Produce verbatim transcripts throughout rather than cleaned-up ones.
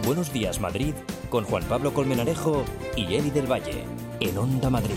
Buenos Días Madrid con Juan Pablo Colmenarejo y Eli del Valle en Onda Madrid.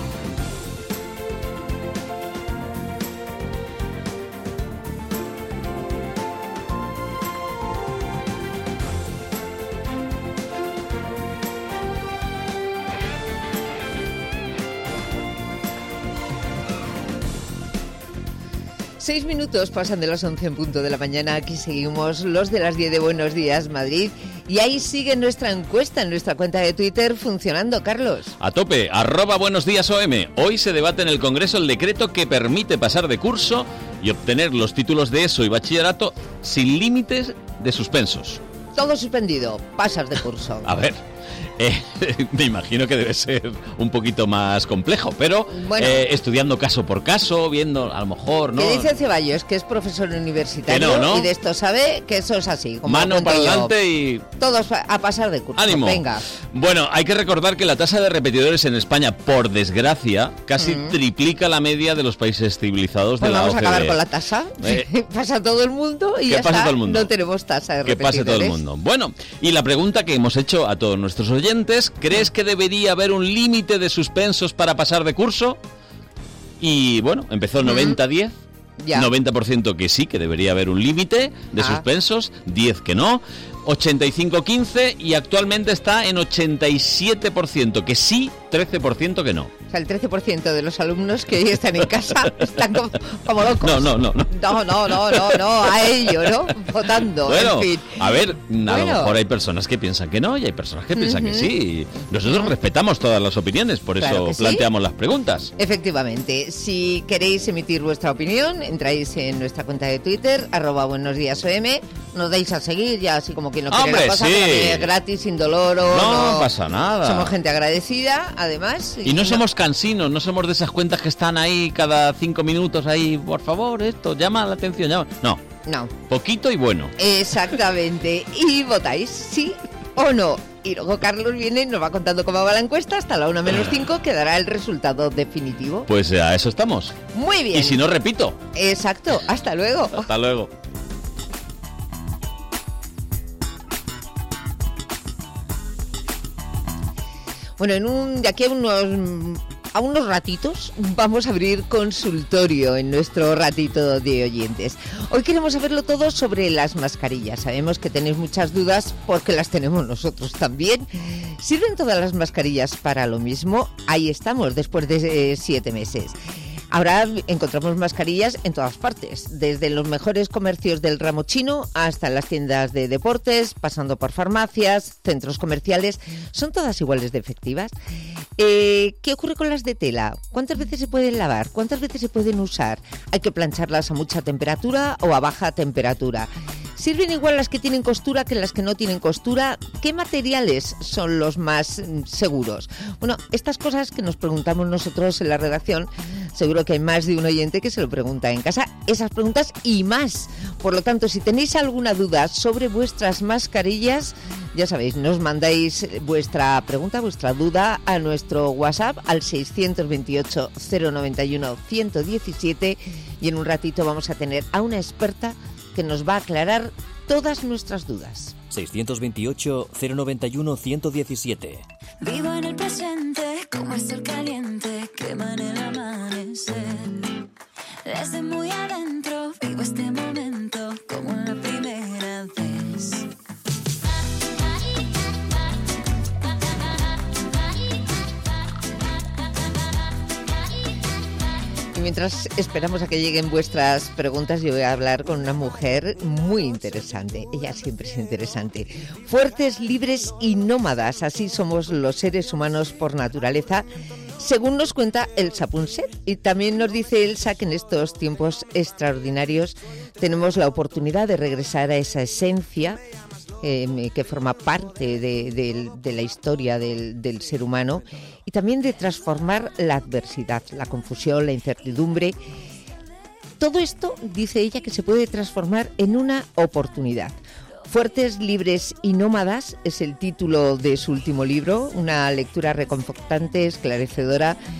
Seis minutos pasan de las once en punto de la mañana. Aquí seguimos los de las diez de Buenos Días Madrid. Y ahí sigue nuestra encuesta en nuestra cuenta de Twitter funcionando, Carlos. A tope, arroba Buenos Días O M. Hoy se debate en el Congreso el decreto que permite pasar de curso y obtener los títulos de ESO y bachillerato sin límites de suspensos. Todo suspendido, pasas de curso. A ver... Eh, me imagino que debe ser un poquito más complejo, pero bueno, eh, estudiando caso por caso, viendo a lo mejor, ¿no? Que dice Ceballos, que es profesor universitario no, ¿no? y de esto sabe que eso es así. Como mano para adelante y... Todos a pasar de curso. ¡Ánimo! Venga. Bueno, hay que recordar que la tasa de repetidores en España, por desgracia, casi mm. triplica la media de los países civilizados pues de la vamos O C D E. Vamos a acabar con la tasa. Eh, pasa todo el mundo y ya pasa está. Todo el mundo. No tenemos tasa de repetidores. Que pase todo el mundo. Bueno, y la pregunta que hemos hecho a todos nuestros oyentes, ¿crees que debería haber un límite de suspensos para pasar de curso? Y bueno, empezó noventa diez. Ya. noventa por ciento que sí, que debería haber un límite de ah. suspensos, diez que no, ochenta y cinco quince y actualmente está en ochenta y siete por ciento que sí, trece por ciento que no. O sea, el trece por ciento de los alumnos que hoy están en casa están como, como locos. No, no, no, no. No, no, no, no, no, a ello, ¿no? Votando, bueno, en fin. A ver, a bueno. lo mejor hay personas que piensan que no y hay personas que piensan uh-huh. que sí. Nosotros uh-huh. respetamos todas las opiniones, por claro eso planteamos sí. las preguntas. Efectivamente, si queréis emitir vuestra opinión, entráis en nuestra cuenta de Twitter, arroba Buenos Días O M, nos dais a seguir, ya así como quien no quiere ¡Hombre, la cosa, sí! que es gratis, sin dolor o no, no pasa nada. Somos gente agradecida, además. Y, y no, no somos cansinos, no somos de esas cuentas que están ahí cada cinco minutos ahí, por favor, esto, llama la atención, llama. No. No. Poquito y bueno. Exactamente. Y votáis sí o no. Y luego Carlos viene y nos va contando cómo va la encuesta hasta la una menos cinco, que dará el resultado definitivo. Pues a eso estamos. Muy bien. Y si no, repito. Exacto. Hasta luego. Hasta luego. Bueno, en un de aquí a unos a unos ratitos vamos a abrir consultorio en nuestro ratito de oyentes. Hoy queremos saberlo todo sobre las mascarillas. Sabemos que tenéis muchas dudas porque las tenemos nosotros también. ¿Sirven todas las mascarillas para lo mismo? Ahí estamos, después de eh, siete meses. Ahora encontramos mascarillas en todas partes, desde los mejores comercios del ramo chino hasta las tiendas de deportes, pasando por farmacias, centros comerciales. ¿Son todas iguales de efectivas? Eh, ¿Qué ocurre con las de tela? ¿Cuántas veces se pueden lavar? ¿Cuántas veces se pueden usar? ¿Hay que plancharlas a mucha temperatura o a baja temperatura? ¿Sirven igual las que tienen costura que las que no tienen costura? ¿Qué materiales son los más seguros? Bueno, estas cosas que nos preguntamos nosotros en la redacción, seguro que hay más de un oyente que se lo pregunta en casa. Esas preguntas y más. Por lo tanto, si tenéis alguna duda sobre vuestras mascarillas, ya sabéis, nos mandáis vuestra pregunta, vuestra duda a nuestro WhatsApp al seiscientos veintiocho, cero noventa y uno, ciento diecisiete y en un ratito vamos a tener a una experta que nos va a aclarar todas nuestras dudas. seiscientos veintiocho, cero noventa y uno, ciento diecisiete. Vivo en el presente, como el sol caliente, quema en el amanecer. Desde muy adentro, vivo este momento, como en la primera vez. Y mientras esperamos a que lleguen vuestras preguntas, yo voy a hablar con una mujer muy interesante. Ella siempre es interesante. Fuertes, libres y nómadas. Así somos los seres humanos por naturaleza, según nos cuenta Elsa Punset. Y también nos dice Elsa que en estos tiempos extraordinarios tenemos la oportunidad de regresar a esa esencia Eh, que forma parte de, de, de la historia del, del ser humano, y también de transformar la adversidad, la confusión, la incertidumbre. Todo esto, dice ella, que se puede transformar en una oportunidad. Fuertes, libres y nómadas es el título de su último libro, una lectura reconfortante, esclarecedora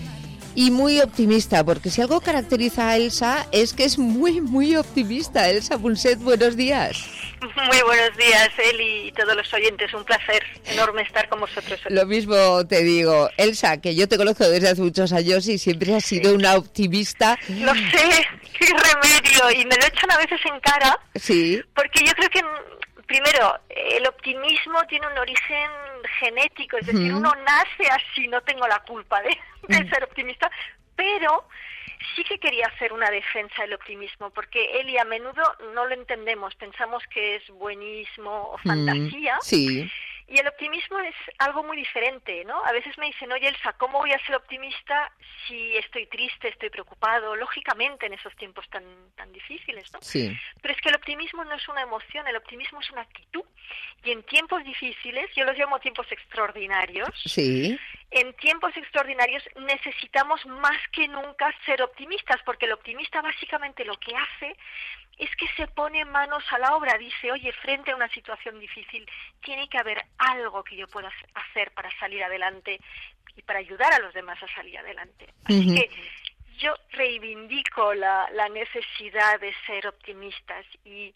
Y muy optimista, porque si algo caracteriza a Elsa es que es muy, muy optimista. Elsa Punset, buenos días. Muy buenos días, Eli y todos los oyentes. Un placer enorme estar con vosotros. Lo mismo te digo, Elsa, que yo te conozco desde hace muchos años y siempre has sido sí. una optimista. Lo sé, qué remedio, y me lo echan a veces en cara. Sí. Porque yo creo que, primero, el optimismo tiene un origen genético, es decir, mm. uno nace así, no tengo la culpa de, de mm. ser optimista, pero sí que quería hacer una defensa del optimismo, porque Eli, a menudo no lo entendemos, pensamos que es buenismo o fantasía. Mm, sí. Y el optimismo es algo muy diferente, ¿no? A veces me dicen, oye, Elsa, ¿cómo voy a ser optimista si estoy triste, estoy preocupado? Lógicamente, en esos tiempos tan tan difíciles, ¿no? Sí. Pero es que el optimismo no es una emoción, el optimismo es una actitud. Y en tiempos difíciles, yo los llamo tiempos extraordinarios, sí. en tiempos extraordinarios necesitamos más que nunca ser optimistas, porque el optimista básicamente lo que hace es que se pone manos a la obra, dice, oye, frente a una situación difícil, tiene que haber algo que yo pueda hacer para salir adelante y para ayudar a los demás a salir adelante. Así uh-huh. que yo reivindico la, la necesidad de ser optimistas y,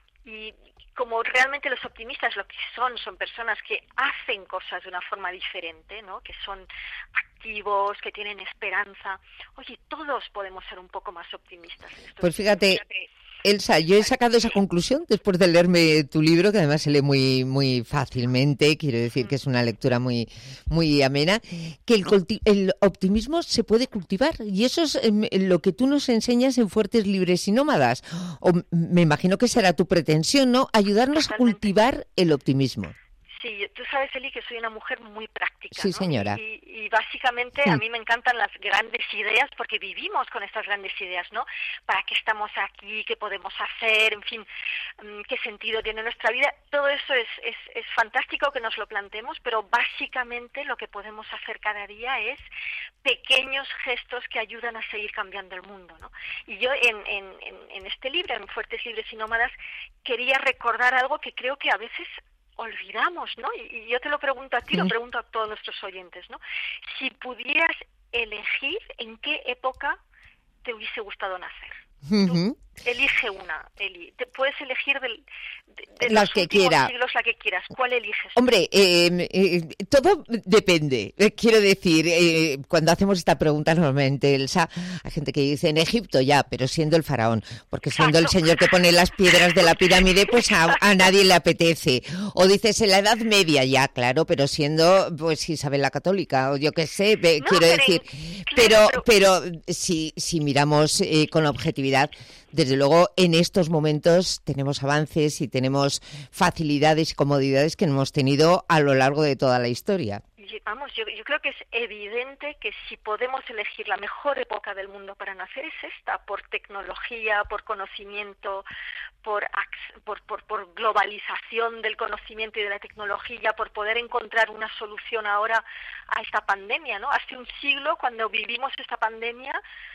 y como realmente los optimistas lo que son, son personas que hacen cosas de una forma diferente, ¿no? Que son activos, que tienen esperanza. Oye, todos podemos ser un poco más optimistas. En estos pues fíjate... fíjate Elsa, yo he sacado esa conclusión después de leerme tu libro, que además se lee muy muy fácilmente, quiero decir que es una lectura muy muy amena, que el, culti- el optimismo se puede cultivar, y eso es eh, lo que tú nos enseñas en Fuertes, Libres y Nómadas. O me imagino que será tu pretensión, ¿no? Ayudarnos a cultivar el optimismo. Sí, tú sabes, Eli, que soy una mujer muy práctica, sí, ¿no? señora. Y, y básicamente sí. a mí me encantan las grandes ideas porque vivimos con estas grandes ideas, ¿no? ¿Para qué estamos aquí? ¿Qué podemos hacer? En fin, ¿qué sentido tiene nuestra vida? Todo eso es, es, es fantástico que nos lo planteemos, pero básicamente lo que podemos hacer cada día es pequeños gestos que ayudan a seguir cambiando el mundo, ¿no? Y yo en, en, en, en este libro, en Fuertes, Libres y Nómadas, quería recordar algo que creo que a veces olvidamos, ¿no? Y, y yo te lo pregunto a ti, sí. lo pregunto a todos nuestros oyentes, ¿no? Si pudieras elegir en qué época te hubiese gustado nacer. Uh-huh. Tú elige una, Eli. Te puedes elegir del, de, de las los que últimos quiera. siglos la que quieras. ¿Cuál eliges? Hombre, eh, eh, todo depende. Eh, quiero decir, eh, cuando hacemos esta pregunta normalmente, Elsa, hay gente que dice en Egipto ya, pero siendo el faraón, porque siendo Exacto. el señor que pone las piedras de la pirámide, pues a, a nadie le apetece. O dices en la Edad Media ya, claro, pero siendo pues Isabel la Católica, o yo qué sé, no, quiero pero, decir. Claro, pero, pero, pero si, si miramos eh, con objetividad, desde luego, en estos momentos tenemos avances y tenemos facilidades y comodidades que no hemos tenido a lo largo de toda la historia. Vamos, yo, yo creo que es evidente que si podemos elegir la mejor época del mundo para nacer es esta, por tecnología, por conocimiento, por, por, por, por globalización del conocimiento y de la tecnología, por poder encontrar una solución ahora a esta pandemia, ¿no? Hace un siglo, cuando vivimos esta pandemia,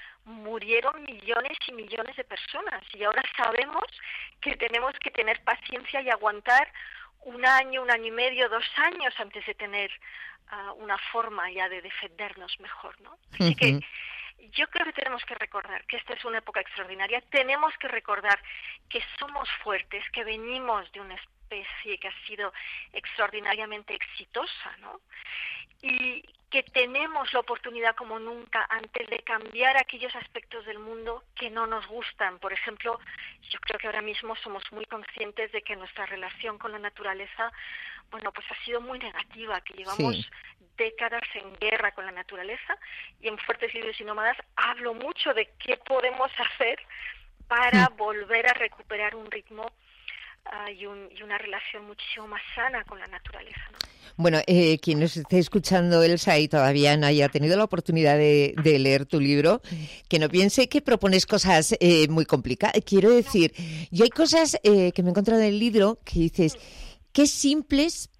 murieron millones y millones de personas y ahora sabemos que tenemos que tener paciencia y aguantar un año, un año y medio, dos años antes de tener uh, una forma ya de defendernos mejor, ¿no? Así uh-huh. que yo creo que tenemos que recordar que esta es una época extraordinaria, tenemos que recordar que somos fuertes, que venimos de una especie que ha sido extraordinariamente exitosa, ¿no? Y que tenemos la oportunidad como nunca antes de cambiar aquellos aspectos del mundo que no nos gustan. Por ejemplo, yo creo que ahora mismo somos muy conscientes de que nuestra relación con la naturaleza, bueno, pues ha sido muy negativa, que llevamos sí. décadas en guerra con la naturaleza, y en Fuertes, Libres y Nómadas hablo mucho de qué podemos hacer para sí. volver a recuperar un ritmo Uh, y, un, y una relación muchísimo más sana con la naturaleza, ¿no? Bueno, eh, quien nos esté escuchando, Elsa, y todavía no haya tenido la oportunidad de, de leer tu libro, que no piense que propones cosas eh, muy complicadas. Quiero decir, yo hay cosas eh, que me he encontrado en el libro que dices, qué simples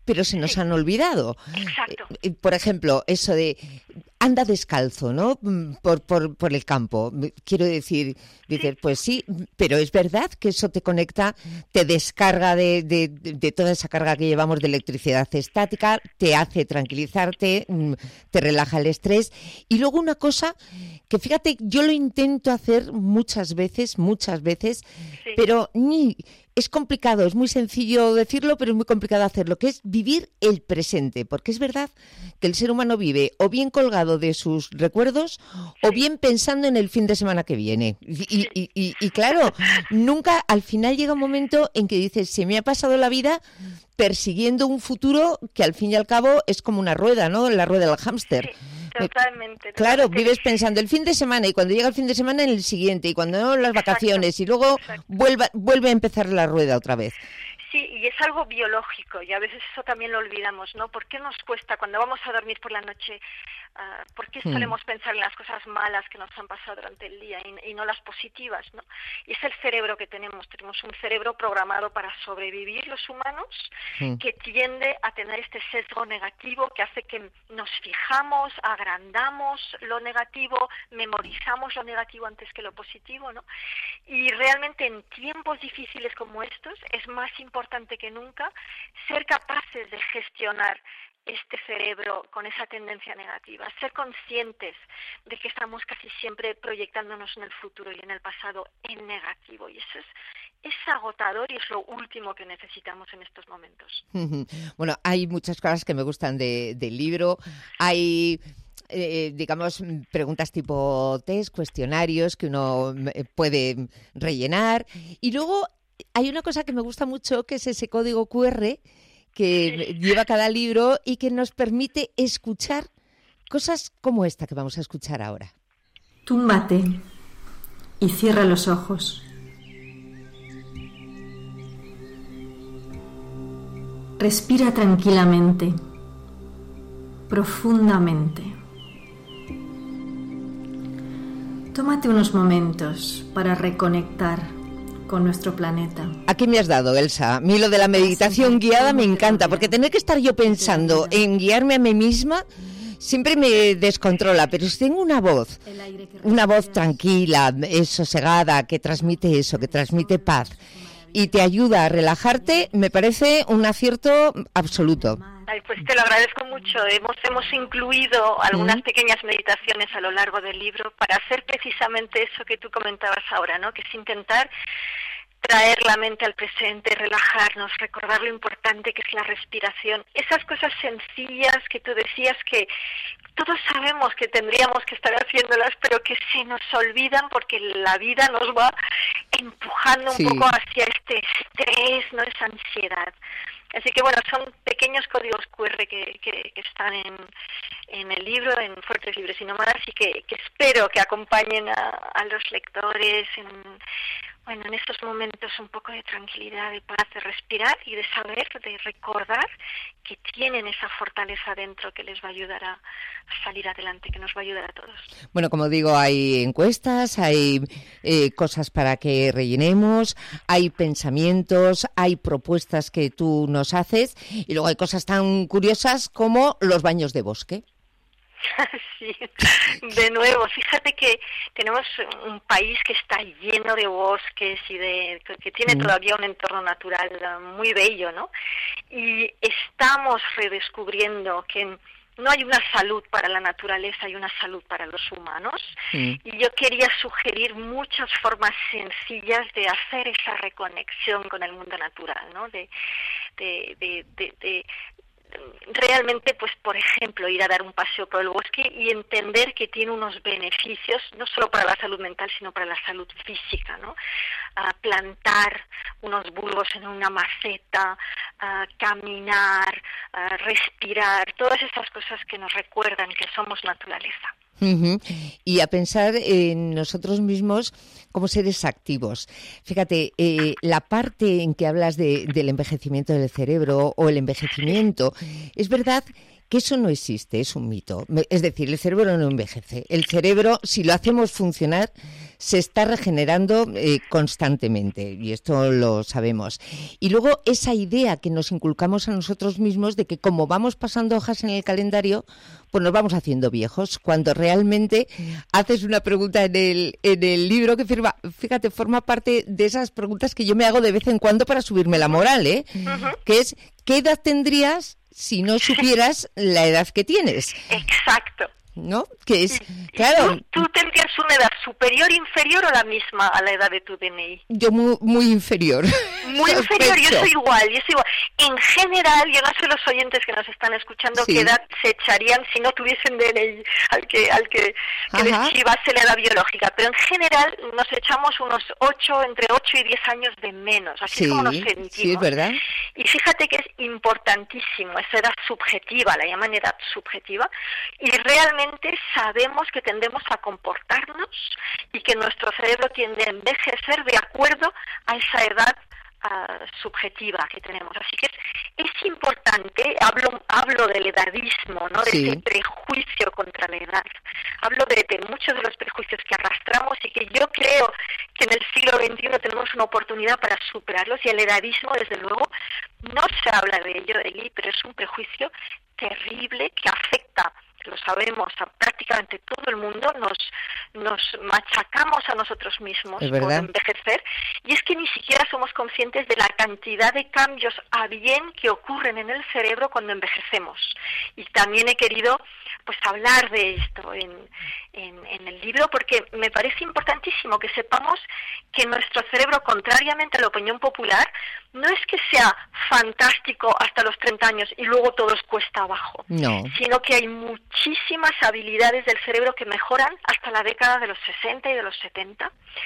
pero se nos sí. han olvidado. Exacto. Por ejemplo, eso de anda descalzo, ¿no? Por, por, por el campo. Quiero decir, dices, sí. pues sí, pero es verdad que eso te conecta, te descarga de, de, de toda esa carga que llevamos de electricidad estática, te hace tranquilizarte, te relaja el estrés. Y luego una cosa que, fíjate, yo lo intento hacer muchas veces, muchas veces, sí. pero ni... Es complicado, es muy sencillo decirlo, pero es muy complicado hacerlo, que es vivir el presente, porque es verdad que el ser humano vive o bien colgado de sus recuerdos o bien pensando en el fin de semana que viene. Y, y, y, y claro, nunca, al final llega un momento en que dices, se me ha pasado la vida persiguiendo un futuro que al fin y al cabo es como una rueda, ¿no? La rueda del hámster. Sí, totalmente. Claro, totalmente. Vives pensando el fin de semana y cuando llega el fin de semana en el siguiente y cuando no las vacaciones exacto, y luego vuelve, vuelve a empezar la rueda otra vez. Sí, y es algo biológico y a veces eso también lo olvidamos, ¿no? ¿Por qué nos cuesta cuando vamos a dormir por la noche? Uh, ¿Por qué solemos mm. pensar en las cosas malas que nos han pasado durante el día y, y no las positivas, ¿no? Y es el cerebro que tenemos. Tenemos un cerebro programado para sobrevivir los humanos mm. que tiende a tener este sesgo negativo que hace que nos fijamos, agrandamos lo negativo, memorizamos lo negativo antes que lo positivo, ¿no? Y realmente en tiempos difíciles como estos es más importante que nunca ser capaces de gestionar este cerebro con esa tendencia negativa, ser conscientes de que estamos casi siempre proyectándonos en el futuro y en el pasado en negativo, y eso es, es agotador y es lo último que necesitamos en estos momentos. Bueno, hay muchas cosas que me gustan de, del libro, hay... Eh, digamos, preguntas tipo test, cuestionarios que uno puede rellenar, y luego hay una cosa que me gusta mucho, que es ese código cu erre que lleva cada libro y que nos permite escuchar cosas como esta que vamos a escuchar ahora. Túmbate y cierra los ojos. Respira tranquilamente, profundamente. Tómate unos momentos para reconectar con nuestro planeta. ¿A qué me has dado, Elsa? A mí lo de la meditación guiada me encanta, porque tener que estar yo pensando en guiarme a mí misma siempre me descontrola, pero si tengo una voz, una voz tranquila, sosegada, que transmite eso, que transmite paz y te ayuda a relajarte, me parece un acierto absoluto. Ay, pues te lo agradezco mucho. Hemos, hemos incluido algunas mm. pequeñas meditaciones a lo largo del libro para hacer precisamente eso que tú comentabas ahora, ¿no? Que es intentar traer la mente al presente, relajarnos, recordar lo importante que es la respiración. Esas cosas sencillas que tú decías que todos sabemos que tendríamos que estar haciéndolas, pero que se nos olvidan porque la vida nos va empujando un sí. poco hacia este estrés, ¿no? Esa ansiedad. Así que bueno, son pequeños códigos cu erre que, que, que están en, en el libro, en Fuertes, Libres y Nómadas, y que, que espero que acompañen a, a los lectores en, bueno, en estos momentos un poco de tranquilidad, de paz, de respirar y de saber, de recordar que tienen esa fortaleza dentro que les va a ayudar a, a salir adelante, que nos va a ayudar a todos. Bueno, como digo, hay encuestas, hay eh, cosas para que rellenemos, hay pensamientos, hay propuestas que tú nos haces y luego hay cosas tan curiosas como los baños de bosque. Sí, de nuevo, fíjate que tenemos un país que está lleno de bosques y de que tiene todavía un entorno natural muy bello, ¿no? Y estamos redescubriendo que no hay una salud para la naturaleza, hay una salud para los humanos. Mm. Y yo quería sugerir muchas formas sencillas de hacer esa reconexión con el mundo natural, ¿no? De, de, de, de, de realmente, pues por ejemplo, ir a dar un paseo por el bosque y entender que tiene unos beneficios, no solo para la salud mental, sino para la salud física, ¿no? A plantar unos bulbos en una maceta, a caminar, a respirar, todas esas cosas que nos recuerdan que somos naturaleza. Uh-huh. Y a pensar en nosotros mismos como seres activos. Fíjate, eh, la parte en que hablas de, del envejecimiento del cerebro o el envejecimiento, es verdad que eso no existe, es un mito. Es decir, el cerebro no envejece. El cerebro, si lo hacemos funcionar, se está regenerando eh, constantemente, y esto lo sabemos. Y luego esa idea que nos inculcamos a nosotros mismos de que como vamos pasando hojas en el calendario, pues nos vamos haciendo viejos, cuando realmente haces una pregunta en el, en el libro que, firma, fíjate, forma parte de esas preguntas que yo me hago de vez en cuando para subirme la moral, ¿eh? Uh-huh. Que es, ¿qué edad tendrías si no supieras la edad que tienes? Exacto. ¿No? Que es, claro... ¿Tú, ¿Tú tendrías una edad superior, inferior o la misma a la edad de tu D N I? Yo muy, muy inferior. Muy inferior, yo soy igual, yo soy igual. En general, yo no sé los oyentes que nos están escuchando sí. qué edad se echarían si no tuviesen D N I al que al que, que deschivase la edad biológica, pero en general nos echamos unos ocho, entre ocho y diez años de menos, así sí, es como nos sentimos. Sí, es verdad. Y fíjate que es importantísimo, esa edad subjetiva, la llaman edad subjetiva, y realmente sabemos que tendemos a comportarnos y que nuestro cerebro tiende a envejecer de acuerdo a esa edad uh, subjetiva que tenemos. Así que es, es importante, hablo hablo del edadismo, ¿no? De sí. ese prejuicio contra la edad. Hablo de, de muchos de los prejuicios que arrastramos y que yo creo que en el siglo veintiuno tenemos una oportunidad para superarlos, y el edadismo, desde luego, no se habla de ello, Eli, pero es un prejuicio terrible que afecta, lo sabemos, a prácticamente todo el mundo. Nos nos machacamos a nosotros mismos por envejecer, y es que ni siquiera somos conscientes de la cantidad de cambios a bien que ocurren en el cerebro cuando envejecemos. Y también he querido pues hablar de esto en, en, en el libro, porque me parece importantísimo que sepamos que nuestro cerebro, contrariamente a la opinión popular, no es que sea fantástico hasta los treinta años y luego todo es cuesta abajo, no. sino que hay muchísimas habilidades del cerebro que mejoran hasta la década de los sesenta y de los setenta,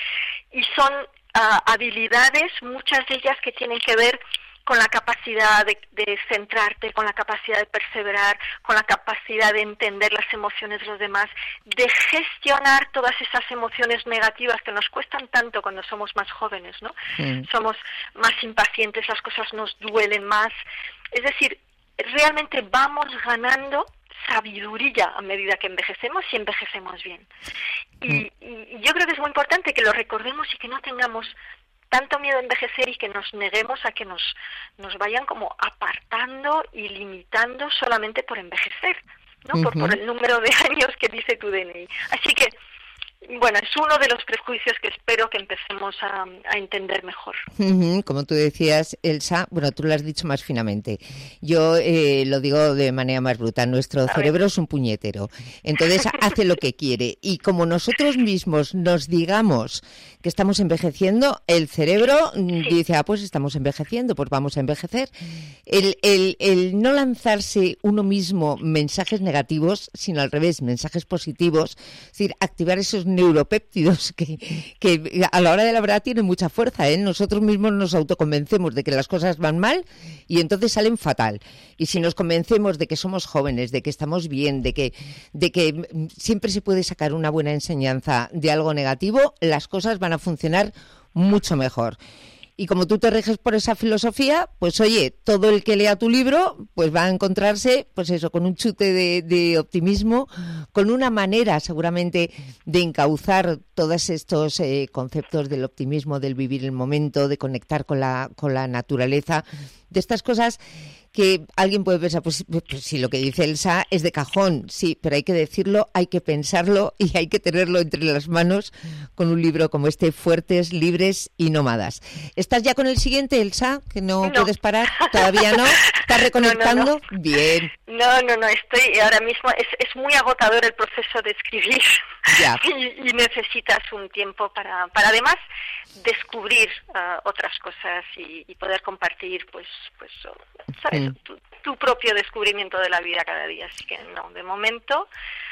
y son uh, habilidades, muchas de ellas que tienen que ver con la capacidad de, de centrarte, con la capacidad de perseverar, con la capacidad de entender las emociones de los demás, de gestionar todas esas emociones negativas que nos cuestan tanto cuando somos más jóvenes, ¿no? Mm. Somos más impacientes, las cosas nos duelen más. Es decir, realmente vamos ganando sabiduría a medida que envejecemos, y envejecemos bien. Y, mm. y yo creo que es muy importante que lo recordemos y que no tengamos tanto miedo a envejecer y que nos neguemos a que nos, nos vayan como apartando y limitando solamente por envejecer, ¿no? Uh-huh. por, por el número de años que dice tu D N I. Así que, bueno, es uno de los prejuicios que espero que empecemos a, a entender mejor. Uh-huh. Como tú decías, Elsa, bueno, tú lo has dicho más finamente. Yo eh, lo digo de manera más bruta. Nuestro a cerebro ver. es un puñetero. Entonces hace lo que quiere. Y como nosotros mismos nos digamos que estamos envejeciendo, el cerebro sí. dice, ah, pues estamos envejeciendo, pues vamos a envejecer. El, el, el no lanzarse uno mismo mensajes negativos, sino al revés, mensajes positivos, es decir, activar esos neuropéptidos que, que a la hora de la verdad tienen mucha fuerza, ¿eh? Nosotros mismos nos autoconvencemos de que las cosas van mal y entonces salen fatal. Y si nos convencemos de que somos jóvenes, de que estamos bien, de que, de que siempre se puede sacar una buena enseñanza de algo negativo, las cosas van a funcionar mucho mejor. Y como tú te riges por esa filosofía, pues oye, todo el que lea tu libro pues va a encontrarse, pues eso, con un chute de, de optimismo, con una manera seguramente de encauzar todos estos eh, conceptos del optimismo, del vivir el momento, de conectar con la, con la naturaleza, de estas cosas que alguien puede pensar, pues, pues sí, lo que dice Elsa es de cajón, sí, pero hay que decirlo, hay que pensarlo y hay que tenerlo entre las manos con un libro como este, Fuertes, Libres y Nómadas. ¿Estás ya con el siguiente, Elsa? ¿Que no, no. puedes parar? ¿Todavía no? ¿Estás reconectando? No, no, no. Bien. No, no, no, estoy ahora mismo, es, es muy agotador el proceso de escribir ya. y, y necesitas un tiempo para, para además descubrir uh, otras cosas y, y poder compartir, pues, pues ¿sabes? Mm. Tu, tu propio descubrimiento de la vida cada día. Así que no, de momento...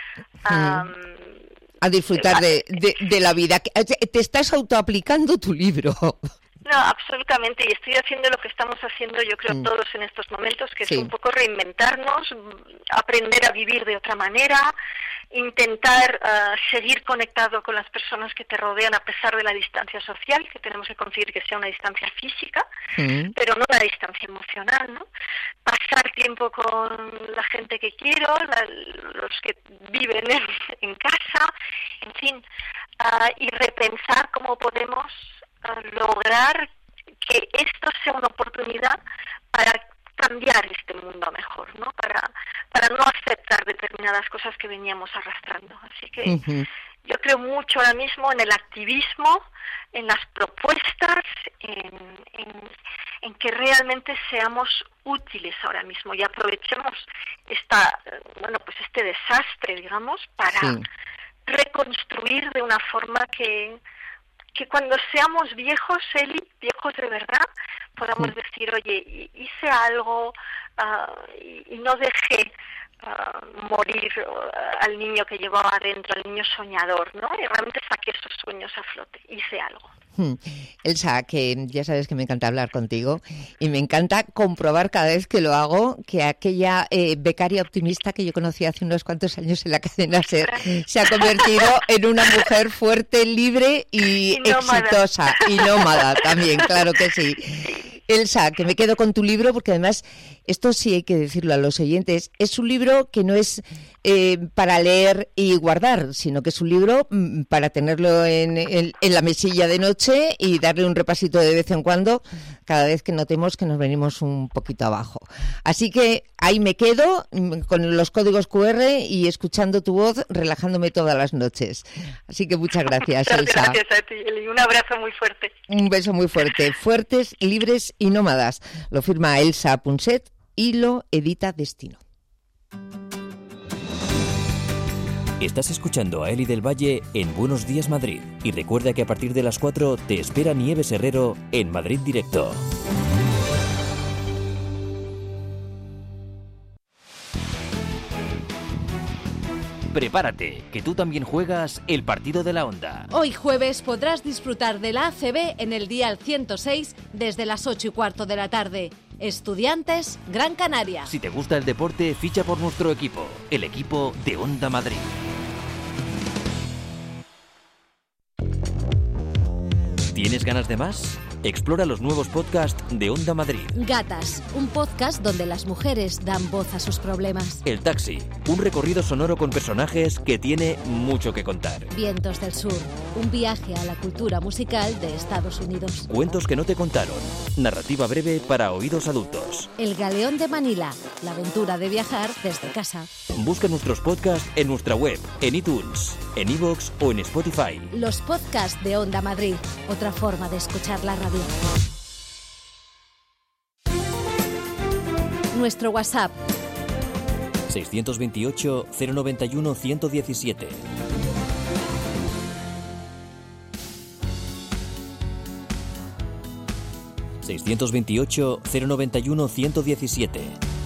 Um, a disfrutar de, de, de la vida. Te estás autoaplicando tu libro. No, absolutamente, y estoy haciendo lo que estamos haciendo yo creo mm. todos en estos momentos, que sí. es un poco reinventarnos, aprender a vivir de otra manera, intentar uh, seguir conectado con las personas que te rodean a pesar de la distancia social, que tenemos que conseguir que sea una distancia física, mm. pero no una distancia emocional, ¿no? Pasar tiempo con la gente que quiero, la, los que viven en, en casa, en fin, uh, y repensar cómo podemos uh, lograr que esto sea una oportunidad para cambiar este mundo mejor, ¿no? Para para no aceptar determinadas cosas que veníamos arrastrando. Así que uh-huh. yo creo mucho ahora mismo en el activismo, en las propuestas, en, en, en que realmente seamos útiles ahora mismo y aprovechemos esta, bueno, pues este desastre, digamos, para sí. reconstruir de una forma que que cuando seamos viejos, Eli, viejos de verdad, podamos sí. decir, oye, hice algo uh, y, y no dejé uh, morir uh, al niño que llevaba adentro, al niño soñador, ¿no? Y realmente saqué esos sueños a flote, hice algo. Hmm. Elsa, que ya sabes que me encanta hablar contigo y me encanta comprobar cada vez que lo hago que aquella eh, becaria optimista que yo conocí hace unos cuantos años en la cadena SER se ha convertido en una mujer fuerte, libre y, y exitosa y nómada también, claro que sí. Elsa, que me quedo con tu libro porque además, esto sí hay que decirlo a los oyentes, es un libro que no es eh, para leer y guardar, sino que es un libro mm, para tenerlo en, en, en la mesilla de noche y darle un repasito de vez en cuando cada vez que notemos que nos venimos un poquito abajo. Así que ahí me quedo con los códigos cu erre y escuchando tu voz, relajándome todas las noches. Así que muchas gracias, muchas Elsa. Gracias a ti, Eli. Un abrazo muy fuerte. Un beso muy fuerte. Fuertes, libres y nómadas. Lo firma Elsa Punset y lo edita Destino. Estás escuchando a Eli del Valle en Buenos Días Madrid. Y recuerda que a partir de las cuatro te espera Nieves Herrero en Madrid Directo. Prepárate, que tú también juegas el partido de la Onda. Hoy jueves podrás disfrutar de la A C B en el dial ciento seis desde las ocho y cuarto de la tarde. Estudiantes, Gran Canaria. Si te gusta el deporte, ficha por nuestro equipo, el equipo de Onda Madrid. ¿Tienes ganas de más? Explora los nuevos podcasts de Onda Madrid. Gatas, un podcast donde las mujeres dan voz a sus problemas. El Taxi, un recorrido sonoro con personajes que tiene mucho que contar. Vientos del Sur, un viaje a la cultura musical de Estados Unidos. Cuentos que no te contaron, narrativa breve para oídos adultos. El Galeón de Manila, la aventura de viajar desde casa. Busca nuestros podcasts en nuestra web, en iTunes, en iVoox o en Spotify. Los podcasts de Onda Madrid, otra forma de escuchar la radio. Nuestro WhatsApp seiscientos veintiocho, cero noventa y uno, ciento diecisiete. seiscientos veintiocho, cero noventa y uno, ciento diecisiete.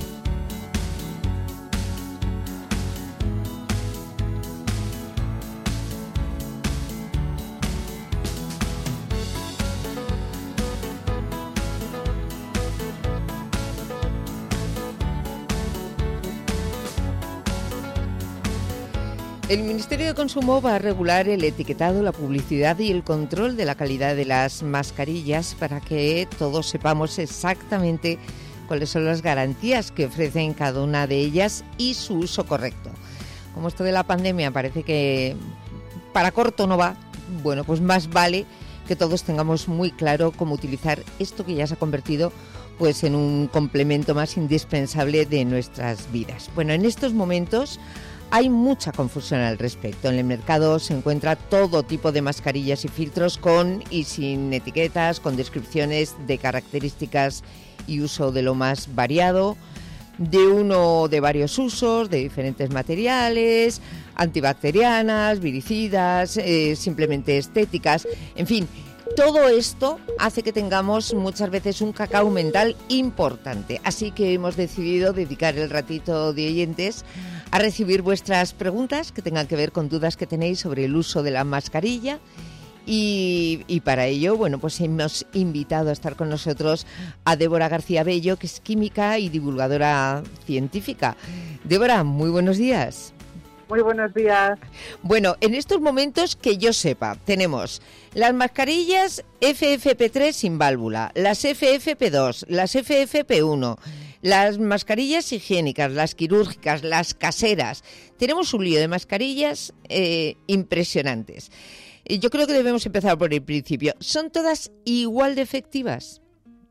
El Ministerio de Consumo va a regular el etiquetado, la publicidad y el control de la calidad de las mascarillas para que todos sepamos exactamente cuáles son las garantías que ofrecen cada una de ellas y su uso correcto. Como esto de la pandemia parece que para corto no va, bueno, pues más vale que todos tengamos muy claro cómo utilizar esto que ya se ha convertido pues en un complemento más indispensable de nuestras vidas. Bueno, en estos momentos hay mucha confusión al respecto. En el mercado se encuentra todo tipo de mascarillas y filtros con y sin etiquetas, con descripciones de características y uso de lo más variado, de uno de varios usos, de diferentes materiales, antibacterianas, viricidas, eh, simplemente estéticas, en fin. Todo esto hace que tengamos muchas veces un cacao mental importante. Así que hemos decidido dedicar el ratito de oyentes a recibir vuestras preguntas que tengan que ver con dudas que tenéis sobre el uso de la mascarilla. Y, y para ello, bueno, pues hemos invitado a estar con nosotros a Débora García Bello, que es química y divulgadora científica. Débora, muy buenos días. Muy buenos días. Bueno, en estos momentos que yo sepa, tenemos las mascarillas efe efe pe tres sin válvula, las efe efe pe dos, las efe efe pe uno, las mascarillas higiénicas, las quirúrgicas, las caseras. Tenemos un lío de mascarillas eh, impresionantes. Yo creo que debemos empezar por el principio. ¿Son todas igual de efectivas?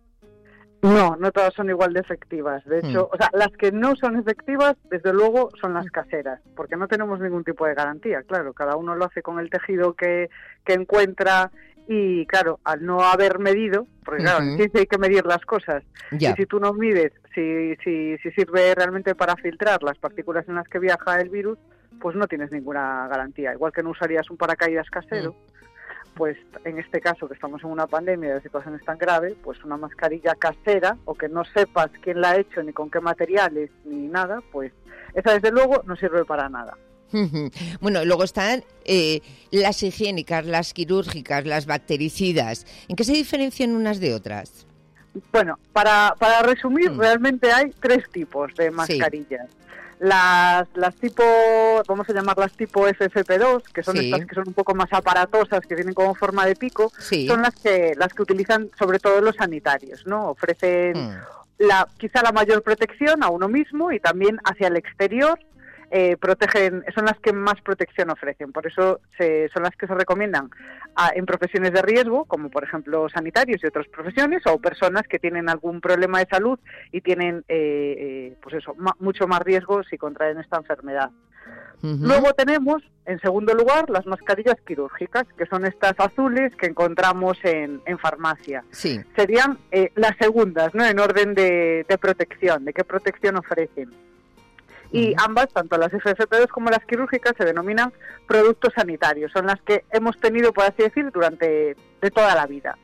No, no todas son igual de efectivas. De hecho, Mm. o sea, las que no son efectivas, desde luego, son las caseras, porque no tenemos ningún tipo de garantía. Claro, cada uno lo hace con el tejido que, que encuentra y, claro, al no haber medido, porque claro, en Ujú. ciencia hay que medir las cosas. Ya. Y si tú no mides si, si, si sirve realmente para filtrar las partículas en las que viaja el virus, pues no tienes ninguna garantía. Igual que no usarías un paracaídas casero, pues en este caso que estamos en una pandemia y la situación es tan grave, pues una mascarilla casera, o que no sepas quién la ha hecho, ni con qué materiales, ni nada, pues esa desde luego no sirve para nada. Bueno, luego están eh, las higiénicas, las quirúrgicas, las bactericidas. ¿En qué se diferencian unas de otras? Bueno, para, para resumir, Mm. realmente hay tres tipos de mascarillas. Las, las tipo, vamos a llamarlas tipo F F P dos, que son Sí. estas que son un poco más aparatosas, que tienen como forma de pico, Sí. son las que las que utilizan sobre todo los sanitarios, ¿no? Ofrecen Mm. la quizá la mayor protección a uno mismo y también hacia el exterior. Eh, protegen, son las que más protección ofrecen, por eso se, son las que se recomiendan a, en profesiones de riesgo, como por ejemplo sanitarios y otras profesiones, o personas que tienen algún problema de salud y tienen eh, eh, pues eso, ma, mucho más riesgo si contraen esta enfermedad. Ujú. Luego tenemos, en segundo lugar, las mascarillas quirúrgicas, que son estas azules que encontramos en, en farmacia. Sí. Serían eh, las segundas, ¿no? En orden de, de protección, de qué protección ofrecen. Y Ujú. ambas, tanto las F F P dos como las quirúrgicas, se denominan productos sanitarios. Son las que hemos tenido, por así decir, durante de toda la vida.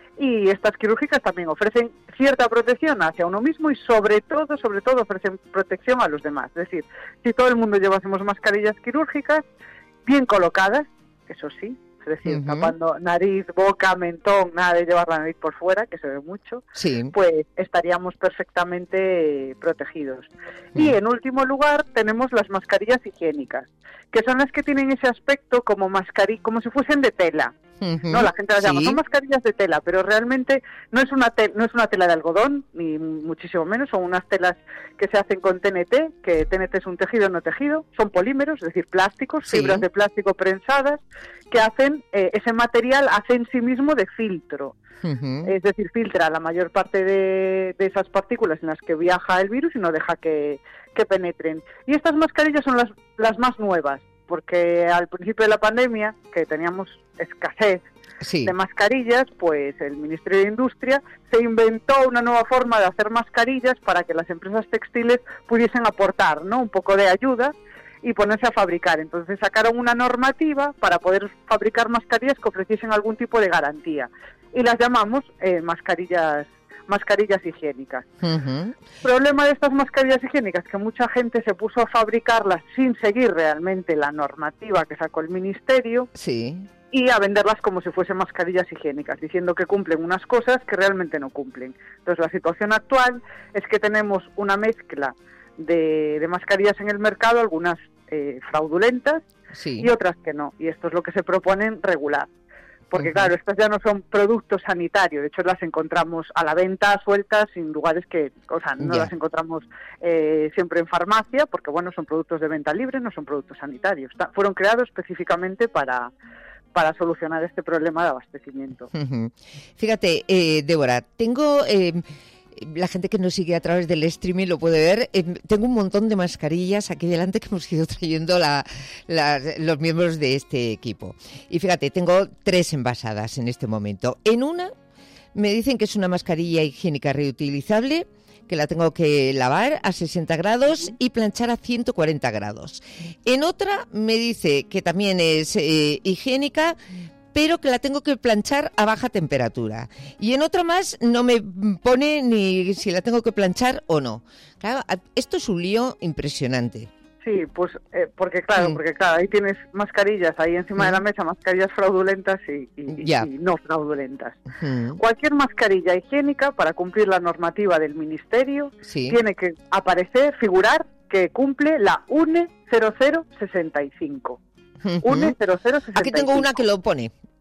Y estas quirúrgicas también ofrecen cierta protección hacia uno mismo y sobre todo, sobre todo ofrecen protección a los demás. Es decir, si todo el mundo llevásemos mascarillas quirúrgicas bien colocadas, eso sí, es decir, Ujú. tapando nariz, boca, mentón, nada de llevar la nariz por fuera, que se ve mucho, Sí. pues estaríamos perfectamente eh, protegidos. Y Mm. en último lugar tenemos las mascarillas higiénicas, que son las que tienen ese aspecto como mascari como si fuesen de tela. Ujú. No, la gente las llama, Sí. son mascarillas de tela, pero realmente no es una te- no es una tela de algodón, ni muchísimo menos, son unas telas que se hacen con T N T, que T N T es un tejido no tejido, son polímeros, es decir, plásticos, Sí. fibras de plástico prensadas, que hacen, eh, ese material hace en sí mismo de filtro. Ujú. Es decir, filtra la mayor parte de, de esas partículas en las que viaja el virus y no deja que, que penetren. Y estas mascarillas son las, las más nuevas, porque al principio de la pandemia, que teníamos escasez Sí. de mascarillas, pues el Ministerio de Industria se inventó una nueva forma de hacer mascarillas para que las empresas textiles pudiesen aportar, ¿no?, un poco de ayuda y ponerse a fabricar. Entonces sacaron una normativa para poder fabricar mascarillas que ofreciesen algún tipo de garantía y las llamamos eh, mascarillas mascarillas higiénicas. Ujú. Problema de estas mascarillas higiénicas, que mucha gente se puso a fabricarlas sin seguir realmente la normativa que sacó el Ministerio Sí. y a venderlas como si fuesen mascarillas higiénicas, diciendo que cumplen unas cosas que realmente no cumplen. Entonces la situación actual es que tenemos una mezcla de, de mascarillas en el mercado, algunas eh, fraudulentas Sí. y otras que no, y esto es lo que se proponen regular. Porque Ujú. claro, estas ya no son productos sanitarios, de hecho las encontramos a la venta sueltas en lugares que, o sea, no Ya. las encontramos eh, siempre en farmacia, porque bueno, son productos de venta libre, no son productos sanitarios. Ta- fueron creados específicamente para, para solucionar este problema de abastecimiento. Ujú. Fíjate, eh, Débora, tengo... eh, la gente que nos sigue a través del streaming lo puede ver. Eh, tengo un montón de mascarillas aquí delante que hemos ido trayendo la, la, los miembros de este equipo. Y fíjate, tengo tres envasadas en este momento. En una me dicen que es una mascarilla higiénica reutilizable, que la tengo que lavar a sesenta grados y planchar a ciento cuarenta grados. En otra me dice que también es eh, higiénica, pero que la tengo que planchar a baja temperatura. Y en otra más no me pone ni si la tengo que planchar o no. Claro, esto es un lío impresionante. Sí, pues eh, porque claro, Mm. porque claro, ahí tienes mascarillas ahí encima Mm. de la mesa, mascarillas fraudulentas y, y- Ya. y no fraudulentas. Mm, Cualquier mascarilla higiénica, para cumplir la normativa del Ministerio, sí. tiene que aparecer, figurar que cumple la U N E cero cero sesenta y cinco. Ujú. U N E cero cero sesenta y cinco. Aquí tengo una que lo pone.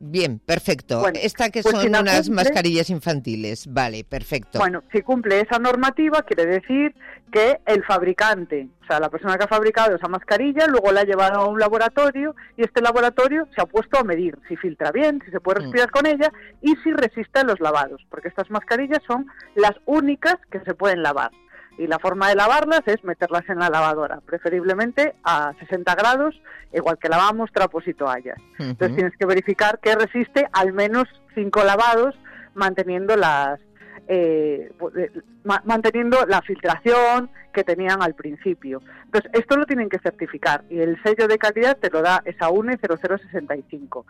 Bien, perfecto. Bueno, Esta que pues son si la unas cumple- mascarillas infantiles. Vale, perfecto. Bueno, si cumple esa normativa, quiere decir que el fabricante, o sea, la persona que ha fabricado esa mascarilla, luego la ha llevado a un laboratorio y este laboratorio se ha puesto a medir si filtra bien, si se puede respirar mm. con ella y si resiste a los lavados, porque estas mascarillas son las únicas que se pueden lavar. Y la forma de lavarlas es meterlas en la lavadora, preferiblemente a sesenta grados, igual que lavamos trapos y toallas. Uh-huh. Entonces tienes que verificar que resiste al menos cinco lavados, manteniendo las eh, ma- manteniendo la filtración que tenían al principio. Entonces esto lo tienen que certificar y el sello de calidad te lo da esa U N E cero cero sesenta y cinco.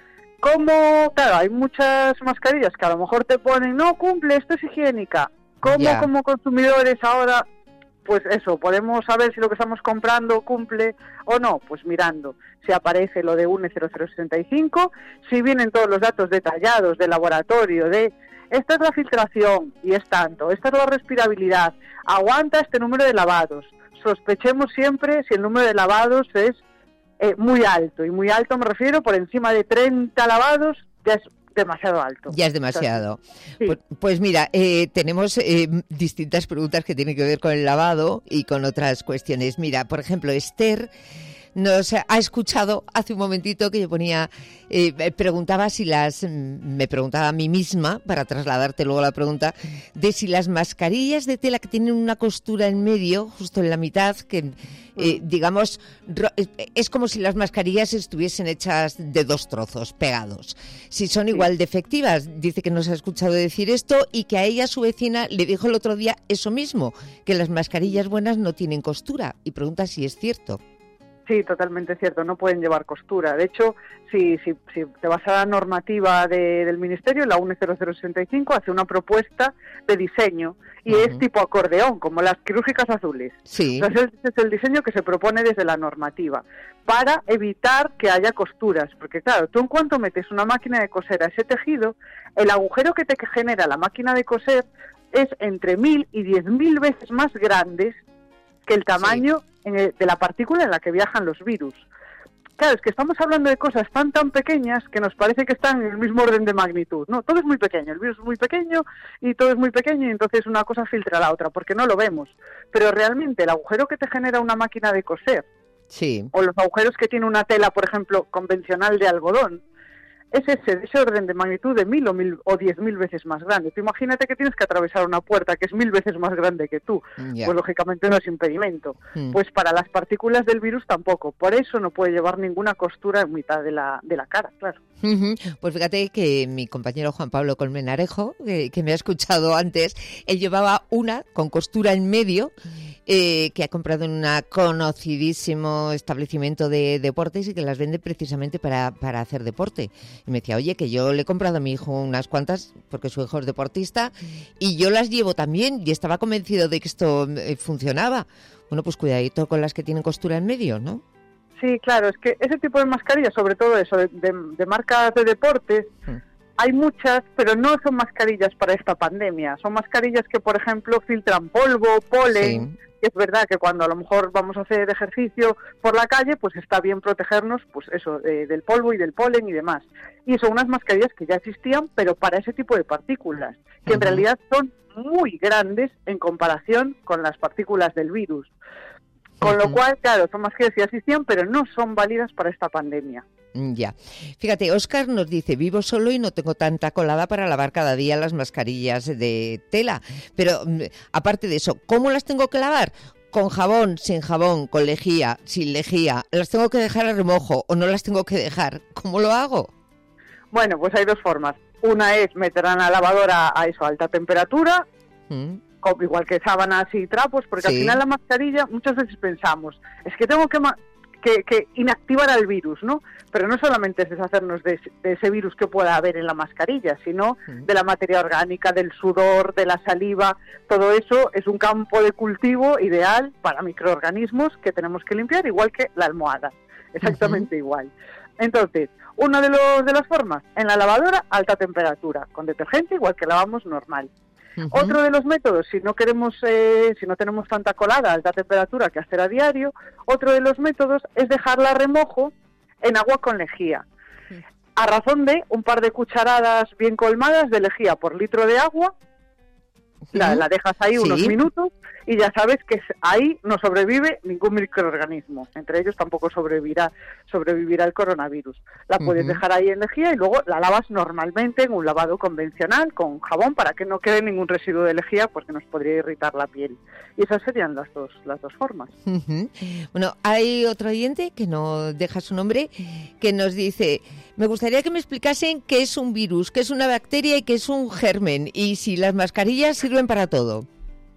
Como, claro, hay muchas mascarillas que a lo mejor te ponen, no cumple, esto es higiénica. ¿Cómo yeah. como consumidores ahora, pues eso, podemos saber si lo que estamos comprando cumple o no? Pues mirando si aparece lo de U N E cero cero sesenta y cinco, si vienen todos los datos detallados del laboratorio, de esta es la filtración y es tanto, esta es la respirabilidad, aguanta este número de lavados. Sospechemos siempre si el número de lavados es eh, muy alto, y muy alto me refiero por encima de treinta lavados, ya es demasiado alto. Ya es demasiado. Sí. Pues, pues mira, eh, tenemos eh, distintas preguntas que tienen que ver con el lavado y con otras cuestiones. Mira, por ejemplo, Esther nos ha escuchado hace un momentito que yo ponía, eh, preguntaba si las, me preguntaba a mí misma, para trasladarte luego la pregunta, de si las mascarillas de tela que tienen una costura en medio, justo en la mitad, que eh, digamos, es como si las mascarillas estuviesen hechas de dos trozos pegados. Si son igual de efectivas, dice que nos ha escuchado decir esto y que a ella, su vecina, le dijo el otro día eso mismo, que las mascarillas buenas no tienen costura, y pregunta si es cierto. Sí, totalmente cierto, no pueden llevar costura. De hecho, si, si, si te vas a la normativa de, del Ministerio, la U N E cero cero sesenta y cinco hace una propuesta de diseño y uh-huh. es tipo acordeón, como las quirúrgicas azules. Sí. Entonces, ese es el diseño que se propone desde la normativa, para evitar que haya costuras. Porque claro, tú en cuanto metes una máquina de coser a ese tejido, el agujero que te genera la máquina de coser es entre mil y diez mil veces más grandes que el tamaño sí. en el, de la partícula en la que viajan los virus. Claro, es que estamos hablando de cosas tan tan pequeñas que nos parece que están en el mismo orden de magnitud. No, todo es muy pequeño, el virus es muy pequeño y todo es muy pequeño y entonces una cosa filtra a la otra, porque no lo vemos. Pero realmente el agujero que te genera una máquina de coser, sí. o los agujeros que tiene una tela, por ejemplo, convencional de algodón, es ese, ese orden de magnitud de mil o mil o diez mil veces más grande. Tú imagínate que tienes que atravesar una puerta que es mil veces más grande que tú. Yeah. Pues lógicamente no es impedimento. Mm. Pues para las partículas del virus tampoco. Por eso no puede llevar ninguna costura en mitad de la, de la cara, claro. Uh-huh. Pues fíjate que mi compañero Juan Pablo Colmenarejo, que, que me ha escuchado antes, él llevaba una con costura en medio, eh, que ha comprado en un conocidísimo establecimiento de deportes y que las vende precisamente para, para hacer deporte. Y me decía, oye, que yo le he comprado a mi hijo unas cuantas, porque su hijo es deportista, y yo las llevo también, y estaba convencido de que esto eh, funcionaba. Bueno, pues cuidadito con las que tienen costura en medio, ¿no? Sí, claro, es que ese tipo de mascarillas, sobre todo eso, de, de, de marcas de deportes, sí. hay muchas, pero no son mascarillas para esta pandemia. Son mascarillas que, por ejemplo, filtran polvo, polen. Sí. Es verdad que cuando a lo mejor vamos a hacer ejercicio por la calle, pues está bien protegernos, pues eso, eh, del polvo y del polen y demás. Y son unas mascarillas que ya existían, pero para ese tipo de partículas, que uh-huh. en realidad son muy grandes en comparación con las partículas del virus. Con lo cual, claro, son mascarillas que ya existían, pero no son válidas para esta pandemia. Ya. Fíjate, Óscar nos dice, vivo solo y no tengo tanta colada para lavar cada día las mascarillas de tela. Pero, aparte de eso, ¿cómo las tengo que lavar? ¿Con jabón, sin jabón, con lejía, sin lejía? ¿Las tengo que dejar a remojo o no las tengo que dejar? ¿Cómo lo hago? Bueno, pues hay dos formas. Una es meter en la lavadora a eso, a alta temperatura, ¿Mm? igual que sábanas y trapos, porque sí. al final la mascarilla, muchas veces pensamos, es que tengo que, ma- que, que inactivar al virus, ¿no? Pero no solamente es deshacernos de, de ese virus que pueda haber en la mascarilla, sino sí. de la materia orgánica, del sudor, de la saliva. Todo eso es un campo de cultivo ideal para microorganismos que tenemos que limpiar, igual que la almohada, exactamente uh-huh. igual. Entonces, una de, los, de las formas, en la lavadora, alta temperatura, con detergente, igual que lavamos normal. Uh-huh. Otro de los métodos, si no queremos, eh, si no tenemos tanta colada a alta temperatura que hacer a diario, otro de los métodos es dejarla a remojo en agua con lejía. Uh-huh. a razón de un par de cucharadas bien colmadas de lejía por litro de agua. La, la dejas ahí unos sí. minutos y ya sabes que ahí no sobrevive ningún microorganismo. Entre ellos tampoco sobrevivirá sobrevivirá el coronavirus. La puedes uh-huh. dejar ahí en lejía y luego la lavas normalmente en un lavado convencional con jabón para que no quede ningún residuo de lejía porque nos podría irritar la piel. Y esas serían las dos las dos formas. Uh-huh. Bueno, hay otro oyente que no deja su nombre que nos dice: me gustaría que me explicasen qué es un virus, qué es una bacteria y qué es un germen, y si las mascarillas sirven para todo.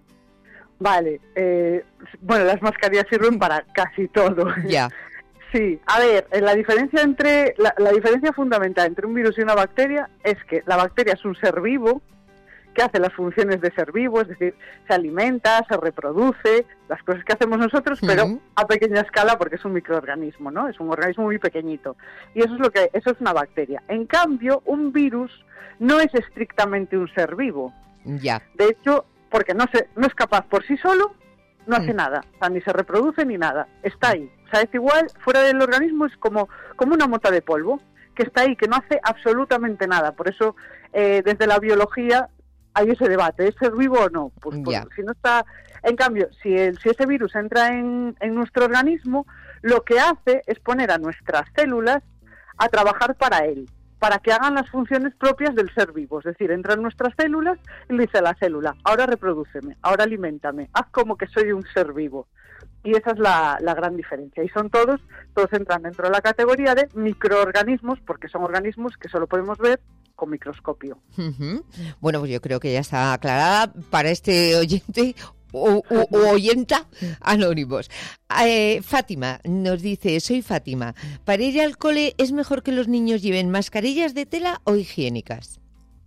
Vale, eh, bueno, las mascarillas sirven para casi todo. Ya. Sí, a ver, la diferencia entre la, la diferencia fundamental entre un virus y una bacteria es que la bacteria es un ser vivo que hace las funciones de ser vivo, es decir, se alimenta, se reproduce, las cosas que hacemos nosotros, uh-huh. pero a pequeña escala porque es un microorganismo, ¿no? Es un organismo muy pequeñito. Y eso es lo que eso es una bacteria. En cambio, un virus no es estrictamente un ser vivo. Ya. De hecho, porque no se no es capaz por sí solo, no hace mm. nada, o sea, ni se reproduce ni nada. Está ahí. O sea, es igual, fuera del organismo es como como una mota de polvo que está ahí, que no hace absolutamente nada. Por eso, eh, desde la biología hay ese debate, ¿es ser vivo o no? Pues, pues si no está, en cambio, si el, si ese virus entra en, en nuestro organismo, lo que hace es poner a nuestras células a trabajar para él, para que hagan las funciones propias del ser vivo. Es decir, entra en nuestras células y le dice a la célula: ahora reprodúceme, ahora aliméntame, haz como que soy un ser vivo. Y esa es la, la gran diferencia. Y son todos, todos entran dentro de la categoría de microorganismos, porque son organismos que solo podemos ver con microscopio. Uh-huh. Bueno, pues yo creo que ya está aclarada para este oyente o, o, o oyenta anónimos. Eh, Fátima nos dice: soy Fátima, ¿para ir al cole es mejor que los niños lleven mascarillas de tela o higiénicas?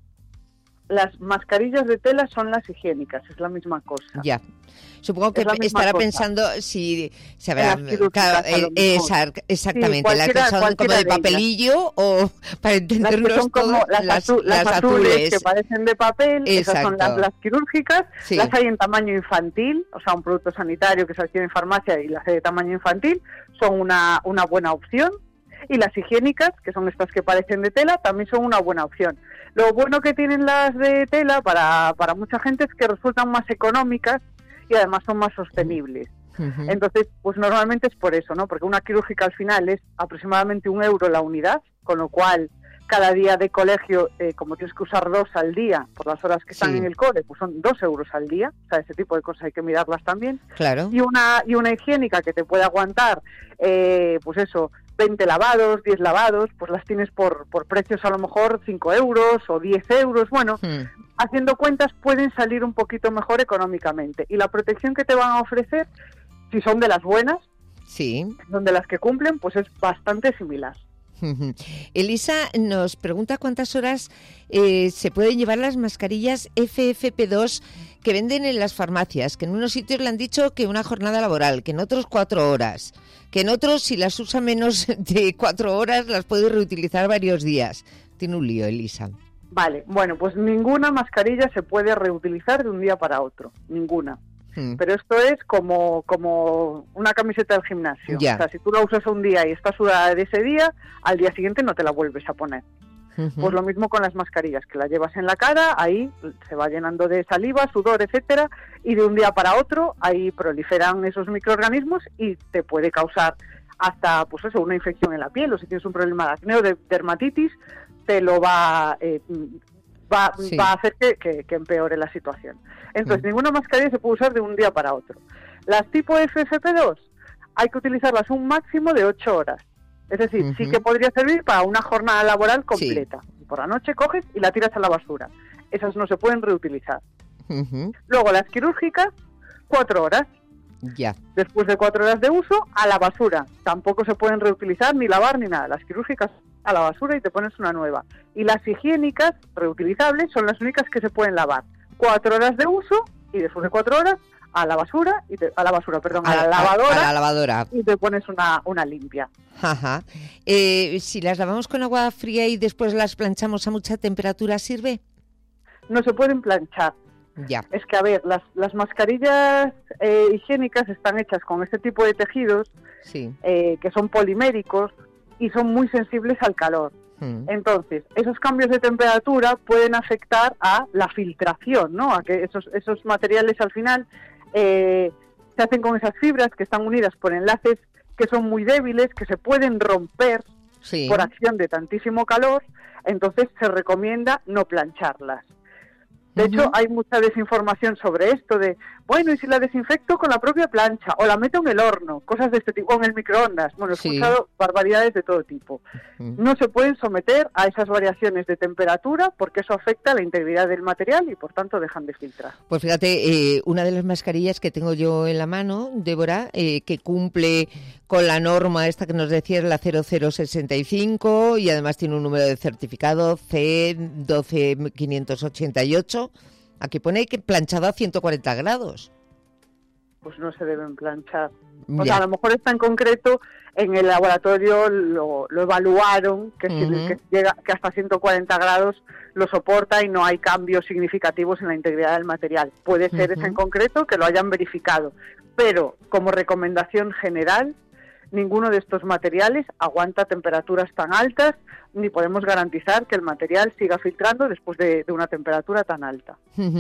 Las mascarillas de tela son las higiénicas, es la misma cosa. Ya. Supongo que estará cosa. pensando si se habrá claro, eh, esa, exactamente, sí, las que son como de papelillo o para entendernos las que son como las, las, azu- las, las azules, azules que parecen de papel. Exacto. Esas son las, las quirúrgicas, sí. Las hay en tamaño infantil, o sea, un producto sanitario que se adquiere en farmacia y las hay de tamaño infantil, son una, una buena opción. Y las higiénicas, que son estas que parecen de tela, también son una buena opción. Lo bueno que tienen las de tela para, para mucha gente es que resultan más económicas y además son más sostenibles. Uh-huh. Entonces, pues normalmente es por eso, ¿no? Porque una quirúrgica al final es aproximadamente un euro la unidad, con lo cual cada día de colegio, eh, como tienes que usar dos al día por las horas que están sí. en el cole, pues son dos euros al día. O sea, ese tipo de cosas hay que mirarlas también. Claro. Y una, y una higiénica que te puede aguantar, eh, pues eso, veinte lavados, diez lavados, pues las tienes por, por precios a lo mejor cinco euros o diez euros. Bueno, hmm. haciendo cuentas pueden salir un poquito mejor económicamente. Y la protección que te van a ofrecer, si son de las buenas, sí. son de las que cumplen, pues es bastante similar. Elisa nos pregunta cuántas horas eh, se pueden llevar las mascarillas F F P dos que venden en las farmacias, que en unos sitios le han dicho que una jornada laboral, que en otros cuatro horas, que en otros si las usa menos de cuatro horas las puede reutilizar varios días. Tiene un lío, Elisa. Vale, bueno, pues ninguna mascarilla se puede reutilizar de un día para otro, ninguna. Hmm. Pero esto es como, como una camiseta del gimnasio. Ya. O sea, si tú la usas un día y estás sudada de ese día, al día siguiente no te la vuelves a poner. Uh-huh. Pues lo mismo con las mascarillas, que las llevas en la cara, ahí se va llenando de saliva, sudor, etcétera, y de un día para otro ahí proliferan esos microorganismos y te puede causar hasta, pues eso, una infección en la piel, o si tienes un problema de acné o de dermatitis, te lo va... Eh, Va, sí. va a hacer que, que, que empeore la situación. Entonces, mm. ninguna mascarilla se puede usar de un día para otro. Las tipo F F P dos hay que utilizarlas un máximo de ocho horas. Es decir, uh-huh. sí que podría servir para una jornada laboral completa. Sí. Por la noche coges y la tiras a la basura. Esas no se pueden reutilizar. Uh-huh. Luego, las quirúrgicas, cuatro horas. Ya. Después de cuatro horas de uso, a la basura. Tampoco se pueden reutilizar, ni lavar, ni nada. Las quirúrgicas a la basura y te pones una nueva. Y las higiénicas reutilizables son las únicas que se pueden lavar. Cuatro horas de uso y después de cuatro horas a la basura, y te, a la basura, perdón, a, a la lavadora. A la lavadora. Y te pones una, una limpia. Ajá. Eh, si las lavamos con agua fría y después las planchamos a mucha temperatura, ¿sirve? No se pueden planchar. Ya. Es que, a ver, las, las mascarillas eh, higiénicas están hechas con este tipo de tejidos sí. eh, que son poliméricos y son muy sensibles al calor. Mm. Entonces, esos cambios de temperatura pueden afectar a la filtración, ¿no? A que esos, esos materiales al final eh, se hacen con esas fibras que están unidas por enlaces que son muy débiles, que se pueden romper sí. por acción de tantísimo calor, entonces se recomienda no plancharlas. De uh-huh. hecho, hay mucha desinformación sobre esto de, bueno, ¿y si la desinfecto con la propia plancha? O la meto en el horno, cosas de este tipo, o en el microondas. Bueno, he sí. escuchado barbaridades de todo tipo. Uh-huh. No se pueden someter a esas variaciones de temperatura porque eso afecta la integridad del material y, por tanto, dejan de filtrar. Pues fíjate, eh, una de las mascarillas que tengo yo en la mano, Débora, eh, que cumple con la norma esta que nos decías, la cero cero sesenta y cinco, y además tiene un número de certificado C doce mil quinientos ochenta y ocho. Aquí pone que planchado a ciento cuarenta grados. Pues no se deben planchar. O sea, a lo mejor está en concreto, en el laboratorio lo, lo evaluaron, que, uh-huh. si, que, llega, que hasta ciento cuarenta grados lo soporta y no hay cambios significativos en la integridad del material. Puede ser uh-huh. ese en concreto que lo hayan verificado, pero como recomendación general, ninguno de estos materiales aguanta temperaturas tan altas, ni podemos garantizar que el material siga filtrando después de, de una temperatura tan alta.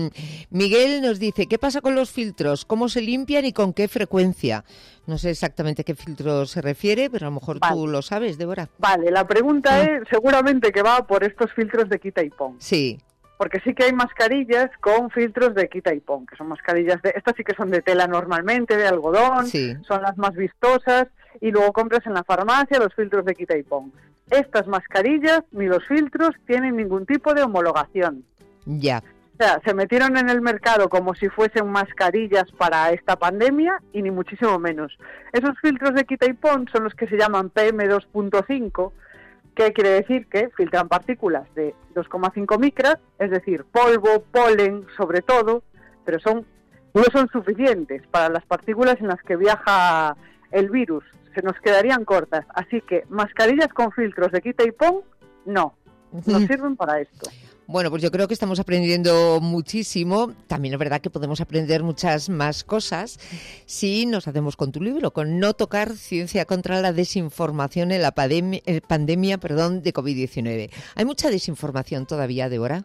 Miguel nos dice, ¿qué pasa con los filtros? ¿Cómo se limpian y con qué frecuencia? No sé exactamente a qué filtro se refiere, pero a lo mejor vale. tú lo sabes, Débora. Vale, la pregunta ¿Sí? es seguramente que va por estos filtros de quita y pon. Sí. Porque sí que hay mascarillas con filtros de quita y pon, que son mascarillas de... Estas sí que son de tela normalmente, de algodón, sí. son las más vistosas, y luego compras en la farmacia los filtros de quita y pon. Estas mascarillas ni los filtros tienen ningún tipo de homologación. Ya. O sea, se metieron en el mercado como si fuesen mascarillas para esta pandemia y ni muchísimo menos. Esos filtros de quita y pon son los que se llaman P M dos punto cinco, que quiere decir que filtran partículas de dos coma cinco micras, es decir, polvo, polen, sobre todo, pero son no son suficientes para las partículas en las que viaja el virus. Se nos quedarían cortas, así que mascarillas con filtros de quita y pon, no, no sirven para esto. Bueno, pues yo creo que estamos aprendiendo muchísimo. También es verdad que podemos aprender muchas más cosas si nos hacemos con tu libro, con No tocar, ciencia contra la desinformación en la pandemia, pandemia perdón, de covid diecinueve. ¿Hay mucha desinformación todavía, Débora?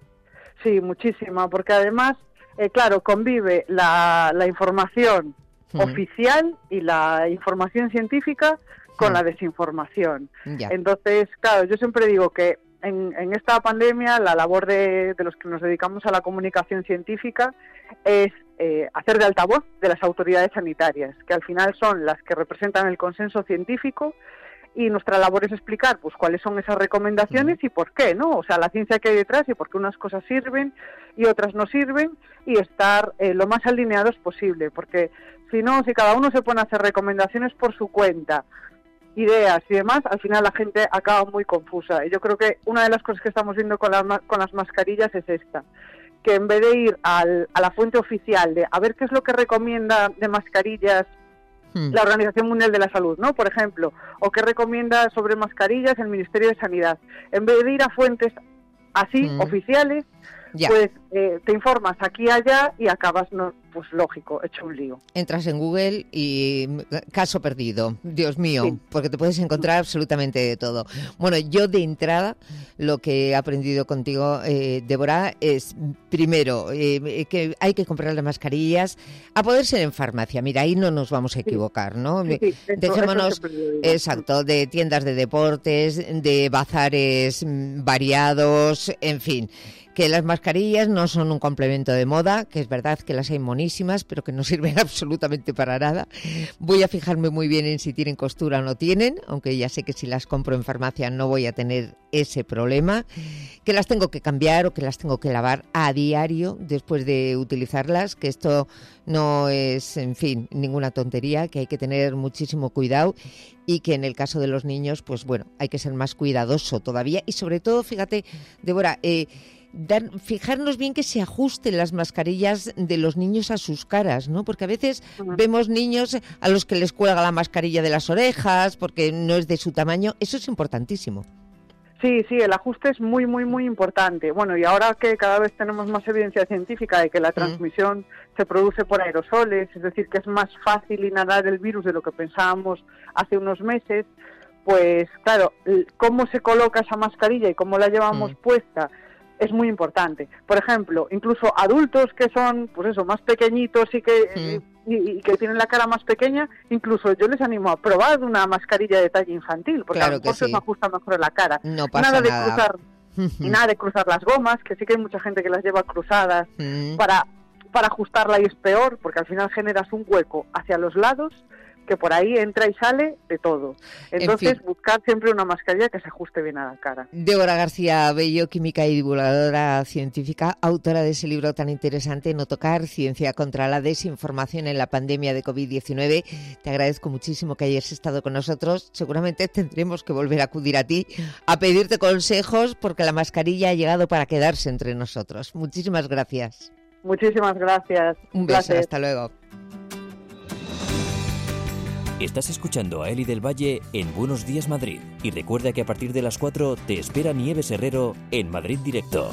Sí, muchísima, porque además, eh, claro, convive la, la información mm. oficial y la información científica con mm. la desinformación. Ya. Entonces, claro, yo siempre digo que En, en esta pandemia la labor de, de los que nos dedicamos a la comunicación científica es eh, hacer de altavoz de las autoridades sanitarias, que al final son las que representan el consenso científico, y nuestra labor es explicar pues cuáles son esas recomendaciones y por qué, ¿no? O sea, la ciencia que hay detrás y por qué unas cosas sirven y otras no sirven, y estar eh, lo más alineados posible, porque si no, si cada uno se pone a hacer recomendaciones por su cuenta, ideas y demás, al final la gente acaba muy confusa. Y yo creo que una de las cosas que estamos viendo con, la, con las mascarillas es esta, que en vez de ir al, a la fuente oficial de a ver qué es lo que recomienda de mascarillas hmm. la Organización Mundial de la Salud, ¿no? Por ejemplo, o qué recomienda sobre mascarillas el Ministerio de Sanidad, en vez de ir a fuentes así, hmm. oficiales, ya. pues eh, te informas aquí y allá y acabas, no, pues lógico, hecho un lío. Entras en Google y caso perdido, Dios mío, sí. porque te puedes encontrar absolutamente de todo. Bueno, yo de entrada lo que he aprendido contigo, eh, Débora, es primero eh, que hay que comprar las mascarillas a poder ser en farmacia. Mira, ahí no nos vamos a equivocar, ¿no? Sí, sí, eso, Dejémonos, eso exacto, de tiendas de deportes, de bazares variados, en fin. Que las mascarillas no son un complemento de moda, que es verdad que las hay monísimas, pero que no sirven absolutamente para nada. Voy a fijarme muy bien en si tienen costura o no tienen, aunque ya sé que si las compro en farmacia no voy a tener ese problema. Que las tengo que cambiar o que las tengo que lavar a diario después de utilizarlas, que esto no es, en fin, ninguna tontería, que hay que tener muchísimo cuidado, y que en el caso de los niños, pues bueno, hay que ser más cuidadoso todavía. Y sobre todo, fíjate, Débora, eh, Dar, fijarnos bien que se ajusten las mascarillas de los niños a sus caras, ¿no? Porque a veces uh-huh. vemos niños a los que les cuelga la mascarilla de las orejas porque no es de su tamaño. Eso es importantísimo. Sí, sí, el ajuste es muy, muy, muy importante. Bueno, y ahora que cada vez tenemos más evidencia científica de que la transmisión uh-huh. se produce por aerosoles, es decir, que es más fácil inhalar el virus de lo que pensábamos hace unos meses, pues claro, cómo se coloca esa mascarilla y cómo la llevamos mm. puesta es muy importante. Por ejemplo, incluso adultos que son, pues eso, más pequeñitos y que, mm. y, y que tienen la cara más pequeña, incluso yo les animo a probar una mascarilla de talla infantil, porque claro a lo mejor se sí. me ajusta mejor en la cara. No pasa nada de nada. cruzar, y nada de cruzar las gomas, que sí que hay mucha gente que las lleva cruzadas mm. para, para ajustarla y es peor, porque al final generas un hueco hacia los lados que por ahí entra y sale de todo. Entonces, en fin, buscar siempre una mascarilla que se ajuste bien a la cara. Débora García Bello, química y divulgadora científica, autora de ese libro tan interesante, No tocar, ciencia contra la desinformación en la pandemia de covid diecinueve. Te agradezco muchísimo que hayas estado con nosotros. Seguramente tendremos que volver a acudir a ti a pedirte consejos porque la mascarilla ha llegado para quedarse entre nosotros. Muchísimas gracias. Muchísimas gracias. Un beso, placer. Hasta luego. Estás escuchando a Eli del Valle en Buenos Días Madrid. Y recuerda que a partir de las cuatro te espera Nieves Herrero en Madrid Directo.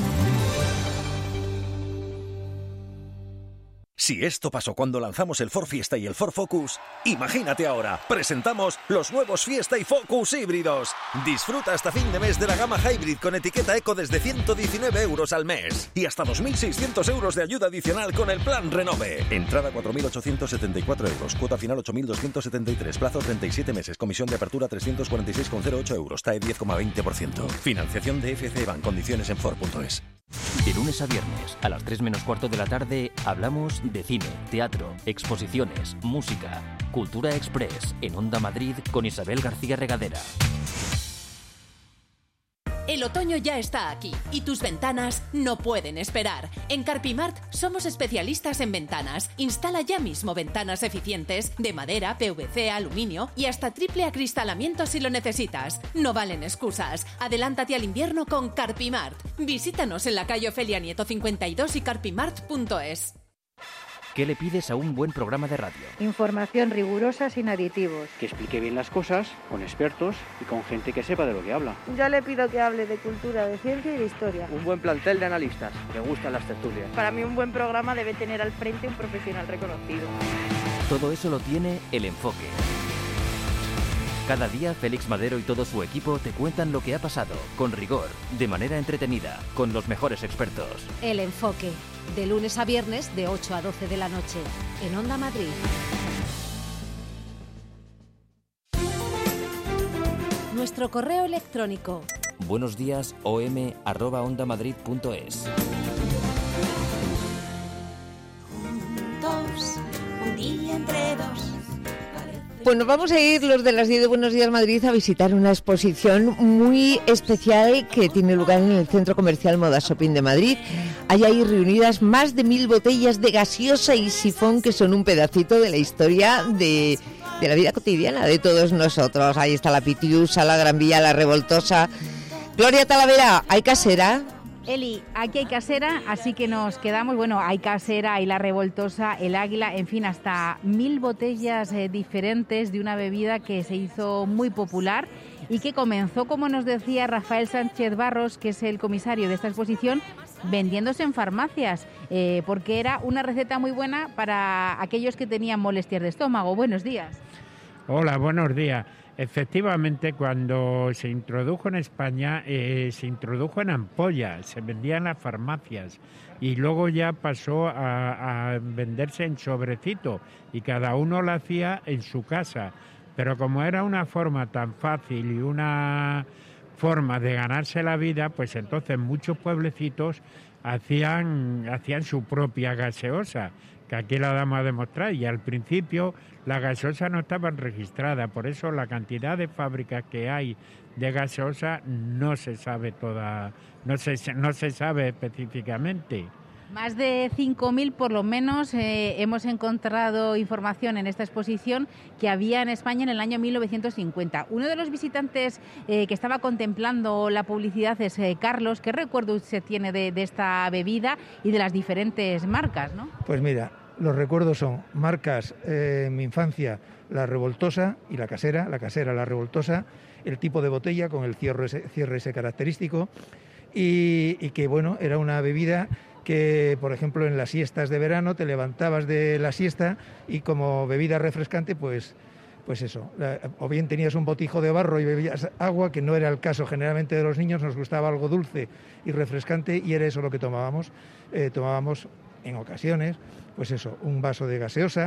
Si esto pasó cuando lanzamos el Ford Fiesta y el Ford Focus, imagínate ahora, presentamos los nuevos Fiesta y Focus híbridos. Disfruta hasta fin de mes de la gama Hybrid con etiqueta Eco desde ciento diecinueve euros al mes y hasta dos mil seiscientos euros de ayuda adicional con el plan Renove. Entrada cuatro mil ochocientos setenta y cuatro euros, cuota final ocho mil doscientos setenta y tres, plazo treinta y siete meses, comisión de apertura trescientos cuarenta y seis coma cero ocho euros, T A E diez coma veinte por ciento. Financiación de F C Bank, condiciones en Ford punto es. De lunes a viernes, a las tres menos cuarto de la tarde, hablamos de cine, teatro, exposiciones, música, Cultura Express, en Onda Madrid con Isabel García Regadera. El otoño ya está aquí y tus ventanas no pueden esperar. En Carpimart somos especialistas en ventanas. Instala ya mismo ventanas eficientes de madera, P V C, aluminio y hasta triple acristalamiento si lo necesitas. No valen excusas. Adelántate al invierno con Carpimart. Visítanos en la calle Ofelia Nieto cincuenta y dos y carpimart punto es. ¿Qué le pides a un buen programa de radio? Información rigurosa sin aditivos. Que explique bien las cosas, con expertos y con gente que sepa de lo que habla. Yo le pido que hable de cultura, de ciencia y de historia. Un buen plantel de analistas, que gustan las tertulias. Para mí un buen programa debe tener al frente un profesional reconocido. Todo eso lo tiene El Enfoque. Cada día Félix Madero y todo su equipo te cuentan lo que ha pasado, con rigor, de manera entretenida, con los mejores expertos. El Enfoque, de lunes a viernes de ocho a doce de la noche, en Onda Madrid. Nuestro correo electrónico. Buenos días, om arroba ondamadrid punto es. Juntos, un día entre dos. Bueno, vamos a ir los de las diez de Buenos Días Madrid a visitar una exposición muy especial que tiene lugar en el Centro Comercial Moda Shopping de Madrid. Hay ahí reunidas más de mil botellas de gaseosa y sifón que son un pedacito de la historia de, de la vida cotidiana de todos nosotros. Ahí está la Pitiusa, la Gran Vía, la Revoltosa. Gloria Talavera, ¿hay casera? Eli, aquí hay casera, así que nos quedamos, bueno, hay casera, hay la Revoltosa, el Águila, en fin, hasta mil botellas eh, diferentes de una bebida que se hizo muy popular y que comenzó, como nos decía Rafael Sánchez Barros, que es el comisario de esta exposición, vendiéndose en farmacias, eh, porque era una receta muy buena para aquellos que tenían molestias de estómago. Buenos días. Hola, buenos días. Efectivamente, cuando se introdujo en España, eh, se introdujo en ampollas, se vendía en las farmacias y luego ya pasó a, a venderse en sobrecito y cada uno lo hacía en su casa. Pero como era una forma tan fácil y una forma de ganarse la vida, pues entonces muchos pueblecitos hacían, hacían su propia gaseosa, que aquí la damos a demostrar, y al principio la gaseosa no estaba registrada, por eso la cantidad de fábricas que hay de gaseosa no se sabe toda, no se, no se sabe específicamente. Más de cinco mil por lo menos eh, hemos encontrado información en esta exposición que había en España en el año mil novecientos cincuenta. Uno de los visitantes eh, que estaba contemplando la publicidad es eh, Carlos. ¿Qué recuerdo usted tiene de, de esta bebida y de las diferentes marcas, no? Pues mira, los recuerdos son marcas eh, en mi infancia, la Revoltosa y la casera, la casera, la Revoltosa, el tipo de botella con el cierre ese, cierre ese característico y, y que, bueno, era una bebida que, por ejemplo, en las siestas de verano te levantabas de la siesta y como bebida refrescante, pues pues eso, o bien tenías un botijo de barro y bebías agua, que no era el caso generalmente de los niños, nos gustaba algo dulce y refrescante y era eso lo que tomábamos. Eh, tomábamos en ocasiones, pues eso, un vaso de gaseosa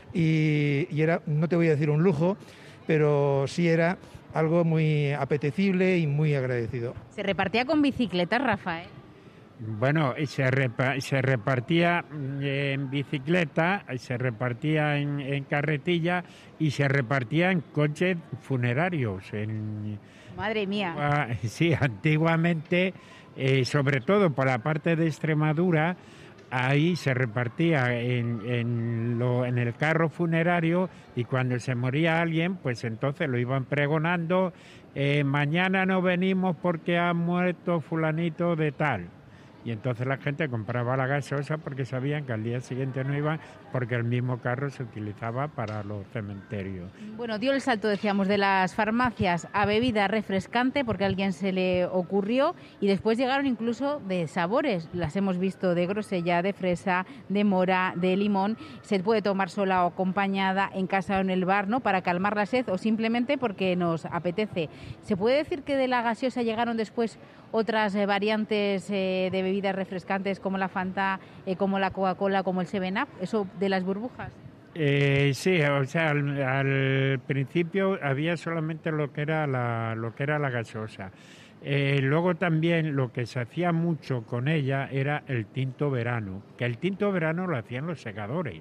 y, y era, no te voy a decir un lujo, pero sí era algo muy apetecible y muy agradecido. ¿Se repartía con bicicletas, Rafael? Bueno, se, repa- se repartía en bicicleta, se repartía en, en carretilla y se repartía en coches funerarios. En, Madre mía. Ah, sí, antiguamente, eh, sobre todo por la parte de Extremadura, ahí se repartía en, en, lo, en el carro funerario y cuando se moría alguien, pues entonces lo iban pregonando, eh, mañana no venimos porque ha muerto fulanito de tal. Y entonces la gente compraba la gaseosa porque sabían que al día siguiente no iban, porque el mismo carro se utilizaba para los cementerios. Bueno, dio el salto, decíamos, de las farmacias a bebida refrescante porque a alguien se le ocurrió y después llegaron incluso de sabores. Las hemos visto de grosella, de fresa, de mora, de limón. Se puede tomar sola o acompañada en casa o en el bar, ¿no?, para calmar la sed o simplemente porque nos apetece. ¿Se puede decir que de la gaseosa llegaron después otras eh, variantes eh, de bebidas refrescantes como la Fanta, eh, como la Coca-Cola, como el Seven Up, eso de las burbujas? Eh, sí, o sea, al, al principio había solamente lo que era la, lo que era la gaseosa. Eh, luego también lo que se hacía mucho con ella era el tinto verano, que el tinto verano lo hacían los segadores,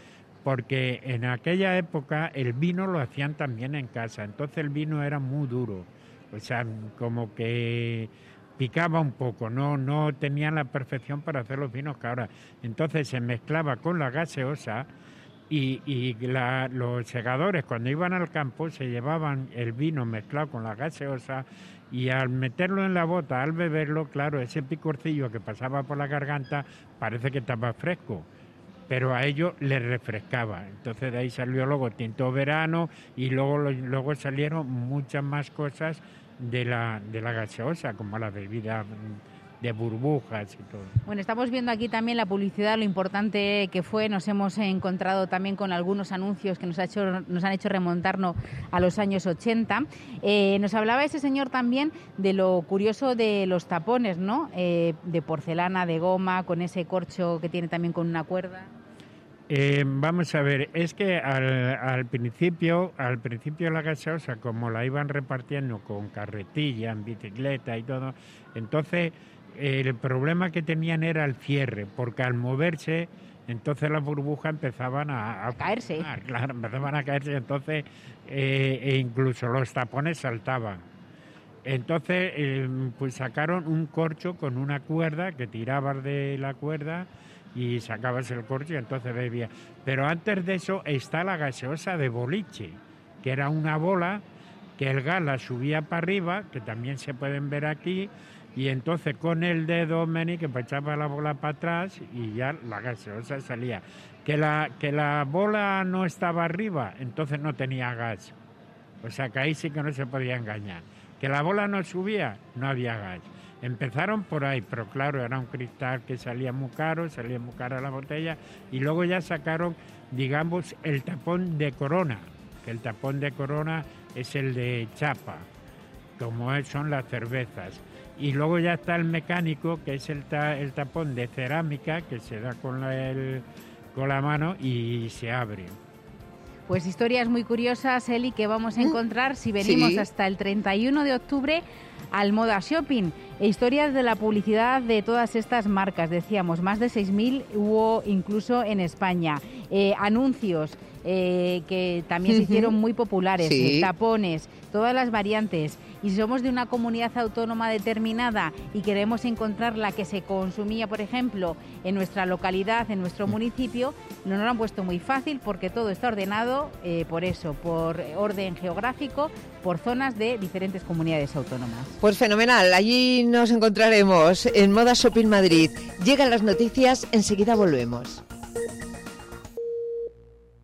porque en aquella época el vino lo hacían también en casa, entonces el vino era muy duro, o sea, como que picaba un poco, no no tenían la perfección para hacer los vinos que ahora. Entonces se mezclaba con la gaseosa y, y la, los segadores cuando iban al campo se llevaban el vino mezclado con la gaseosa y al meterlo en la bota, al beberlo, claro, ese picorcillo que pasaba por la garganta parece que estaba fresco, pero a ellos les refrescaba. Entonces de ahí salió luego tinto verano y luego, luego salieron muchas más cosas de la de la gaseosa, como la bebida de burbujas y todo. Bueno, estamos viendo aquí también la publicidad, lo importante que fue. Nos hemos encontrado también con algunos anuncios que nos, ha hecho, nos han hecho remontarnos a los años ochenta. Eh, nos hablaba ese señor también de lo curioso de los tapones, ¿no? Eh, de porcelana, de goma, con ese corcho que tiene también con una cuerda. Eh, vamos a ver, es que al, al principio, al principio la gaseosa, como la iban repartiendo con carretilla, en bicicleta y todo, entonces eh, el problema que tenían era el cierre, porque al moverse, entonces las burbujas empezaban a, a, a caerse. Ah, claro, empezaban a caerse, entonces eh, e incluso los tapones saltaban. Entonces, eh, pues sacaron un corcho con una cuerda que tirabas de la cuerda y sacabas el corcho y entonces bebía. Pero antes de eso está la gaseosa de boliche, que era una bola que el gas la subía para arriba, que también se pueden ver aquí, y entonces con el dedo meñique que echaba la bola para atrás y ya la gaseosa salía. Que la, que la bola no estaba arriba, entonces no tenía gas. O sea que ahí sí que no se podía engañar. Que la bola no subía, no había gas. Empezaron por ahí, pero claro, era un cristal que salía muy caro, salía muy cara la botella, y luego ya sacaron, digamos, el tapón de Corona, que el tapón de Corona es el de chapa, como son las cervezas. Y luego ya está el mecánico, que es el, ta, el tapón de cerámica, que se da con la, el, con la mano y se abre. Pues historias muy curiosas, Eli, que vamos a encontrar si venimos sí. hasta el treinta y uno de octubre al Moda Shopping. E historias de la publicidad de todas estas marcas, decíamos, más de seis mil hubo incluso en España. Eh, anuncios eh, que también se hicieron muy populares, sí. eh, tapones, todas las variantes. Y si somos de una comunidad autónoma determinada y queremos encontrar la que se consumía, por ejemplo, en nuestra localidad, en nuestro municipio, no nos lo han puesto muy fácil porque todo está ordenado eh, por eso, por orden geográfico, por zonas de diferentes comunidades autónomas. Pues fenomenal, allí nos encontraremos en Moda Shopping Madrid. Llegan las noticias, enseguida volvemos.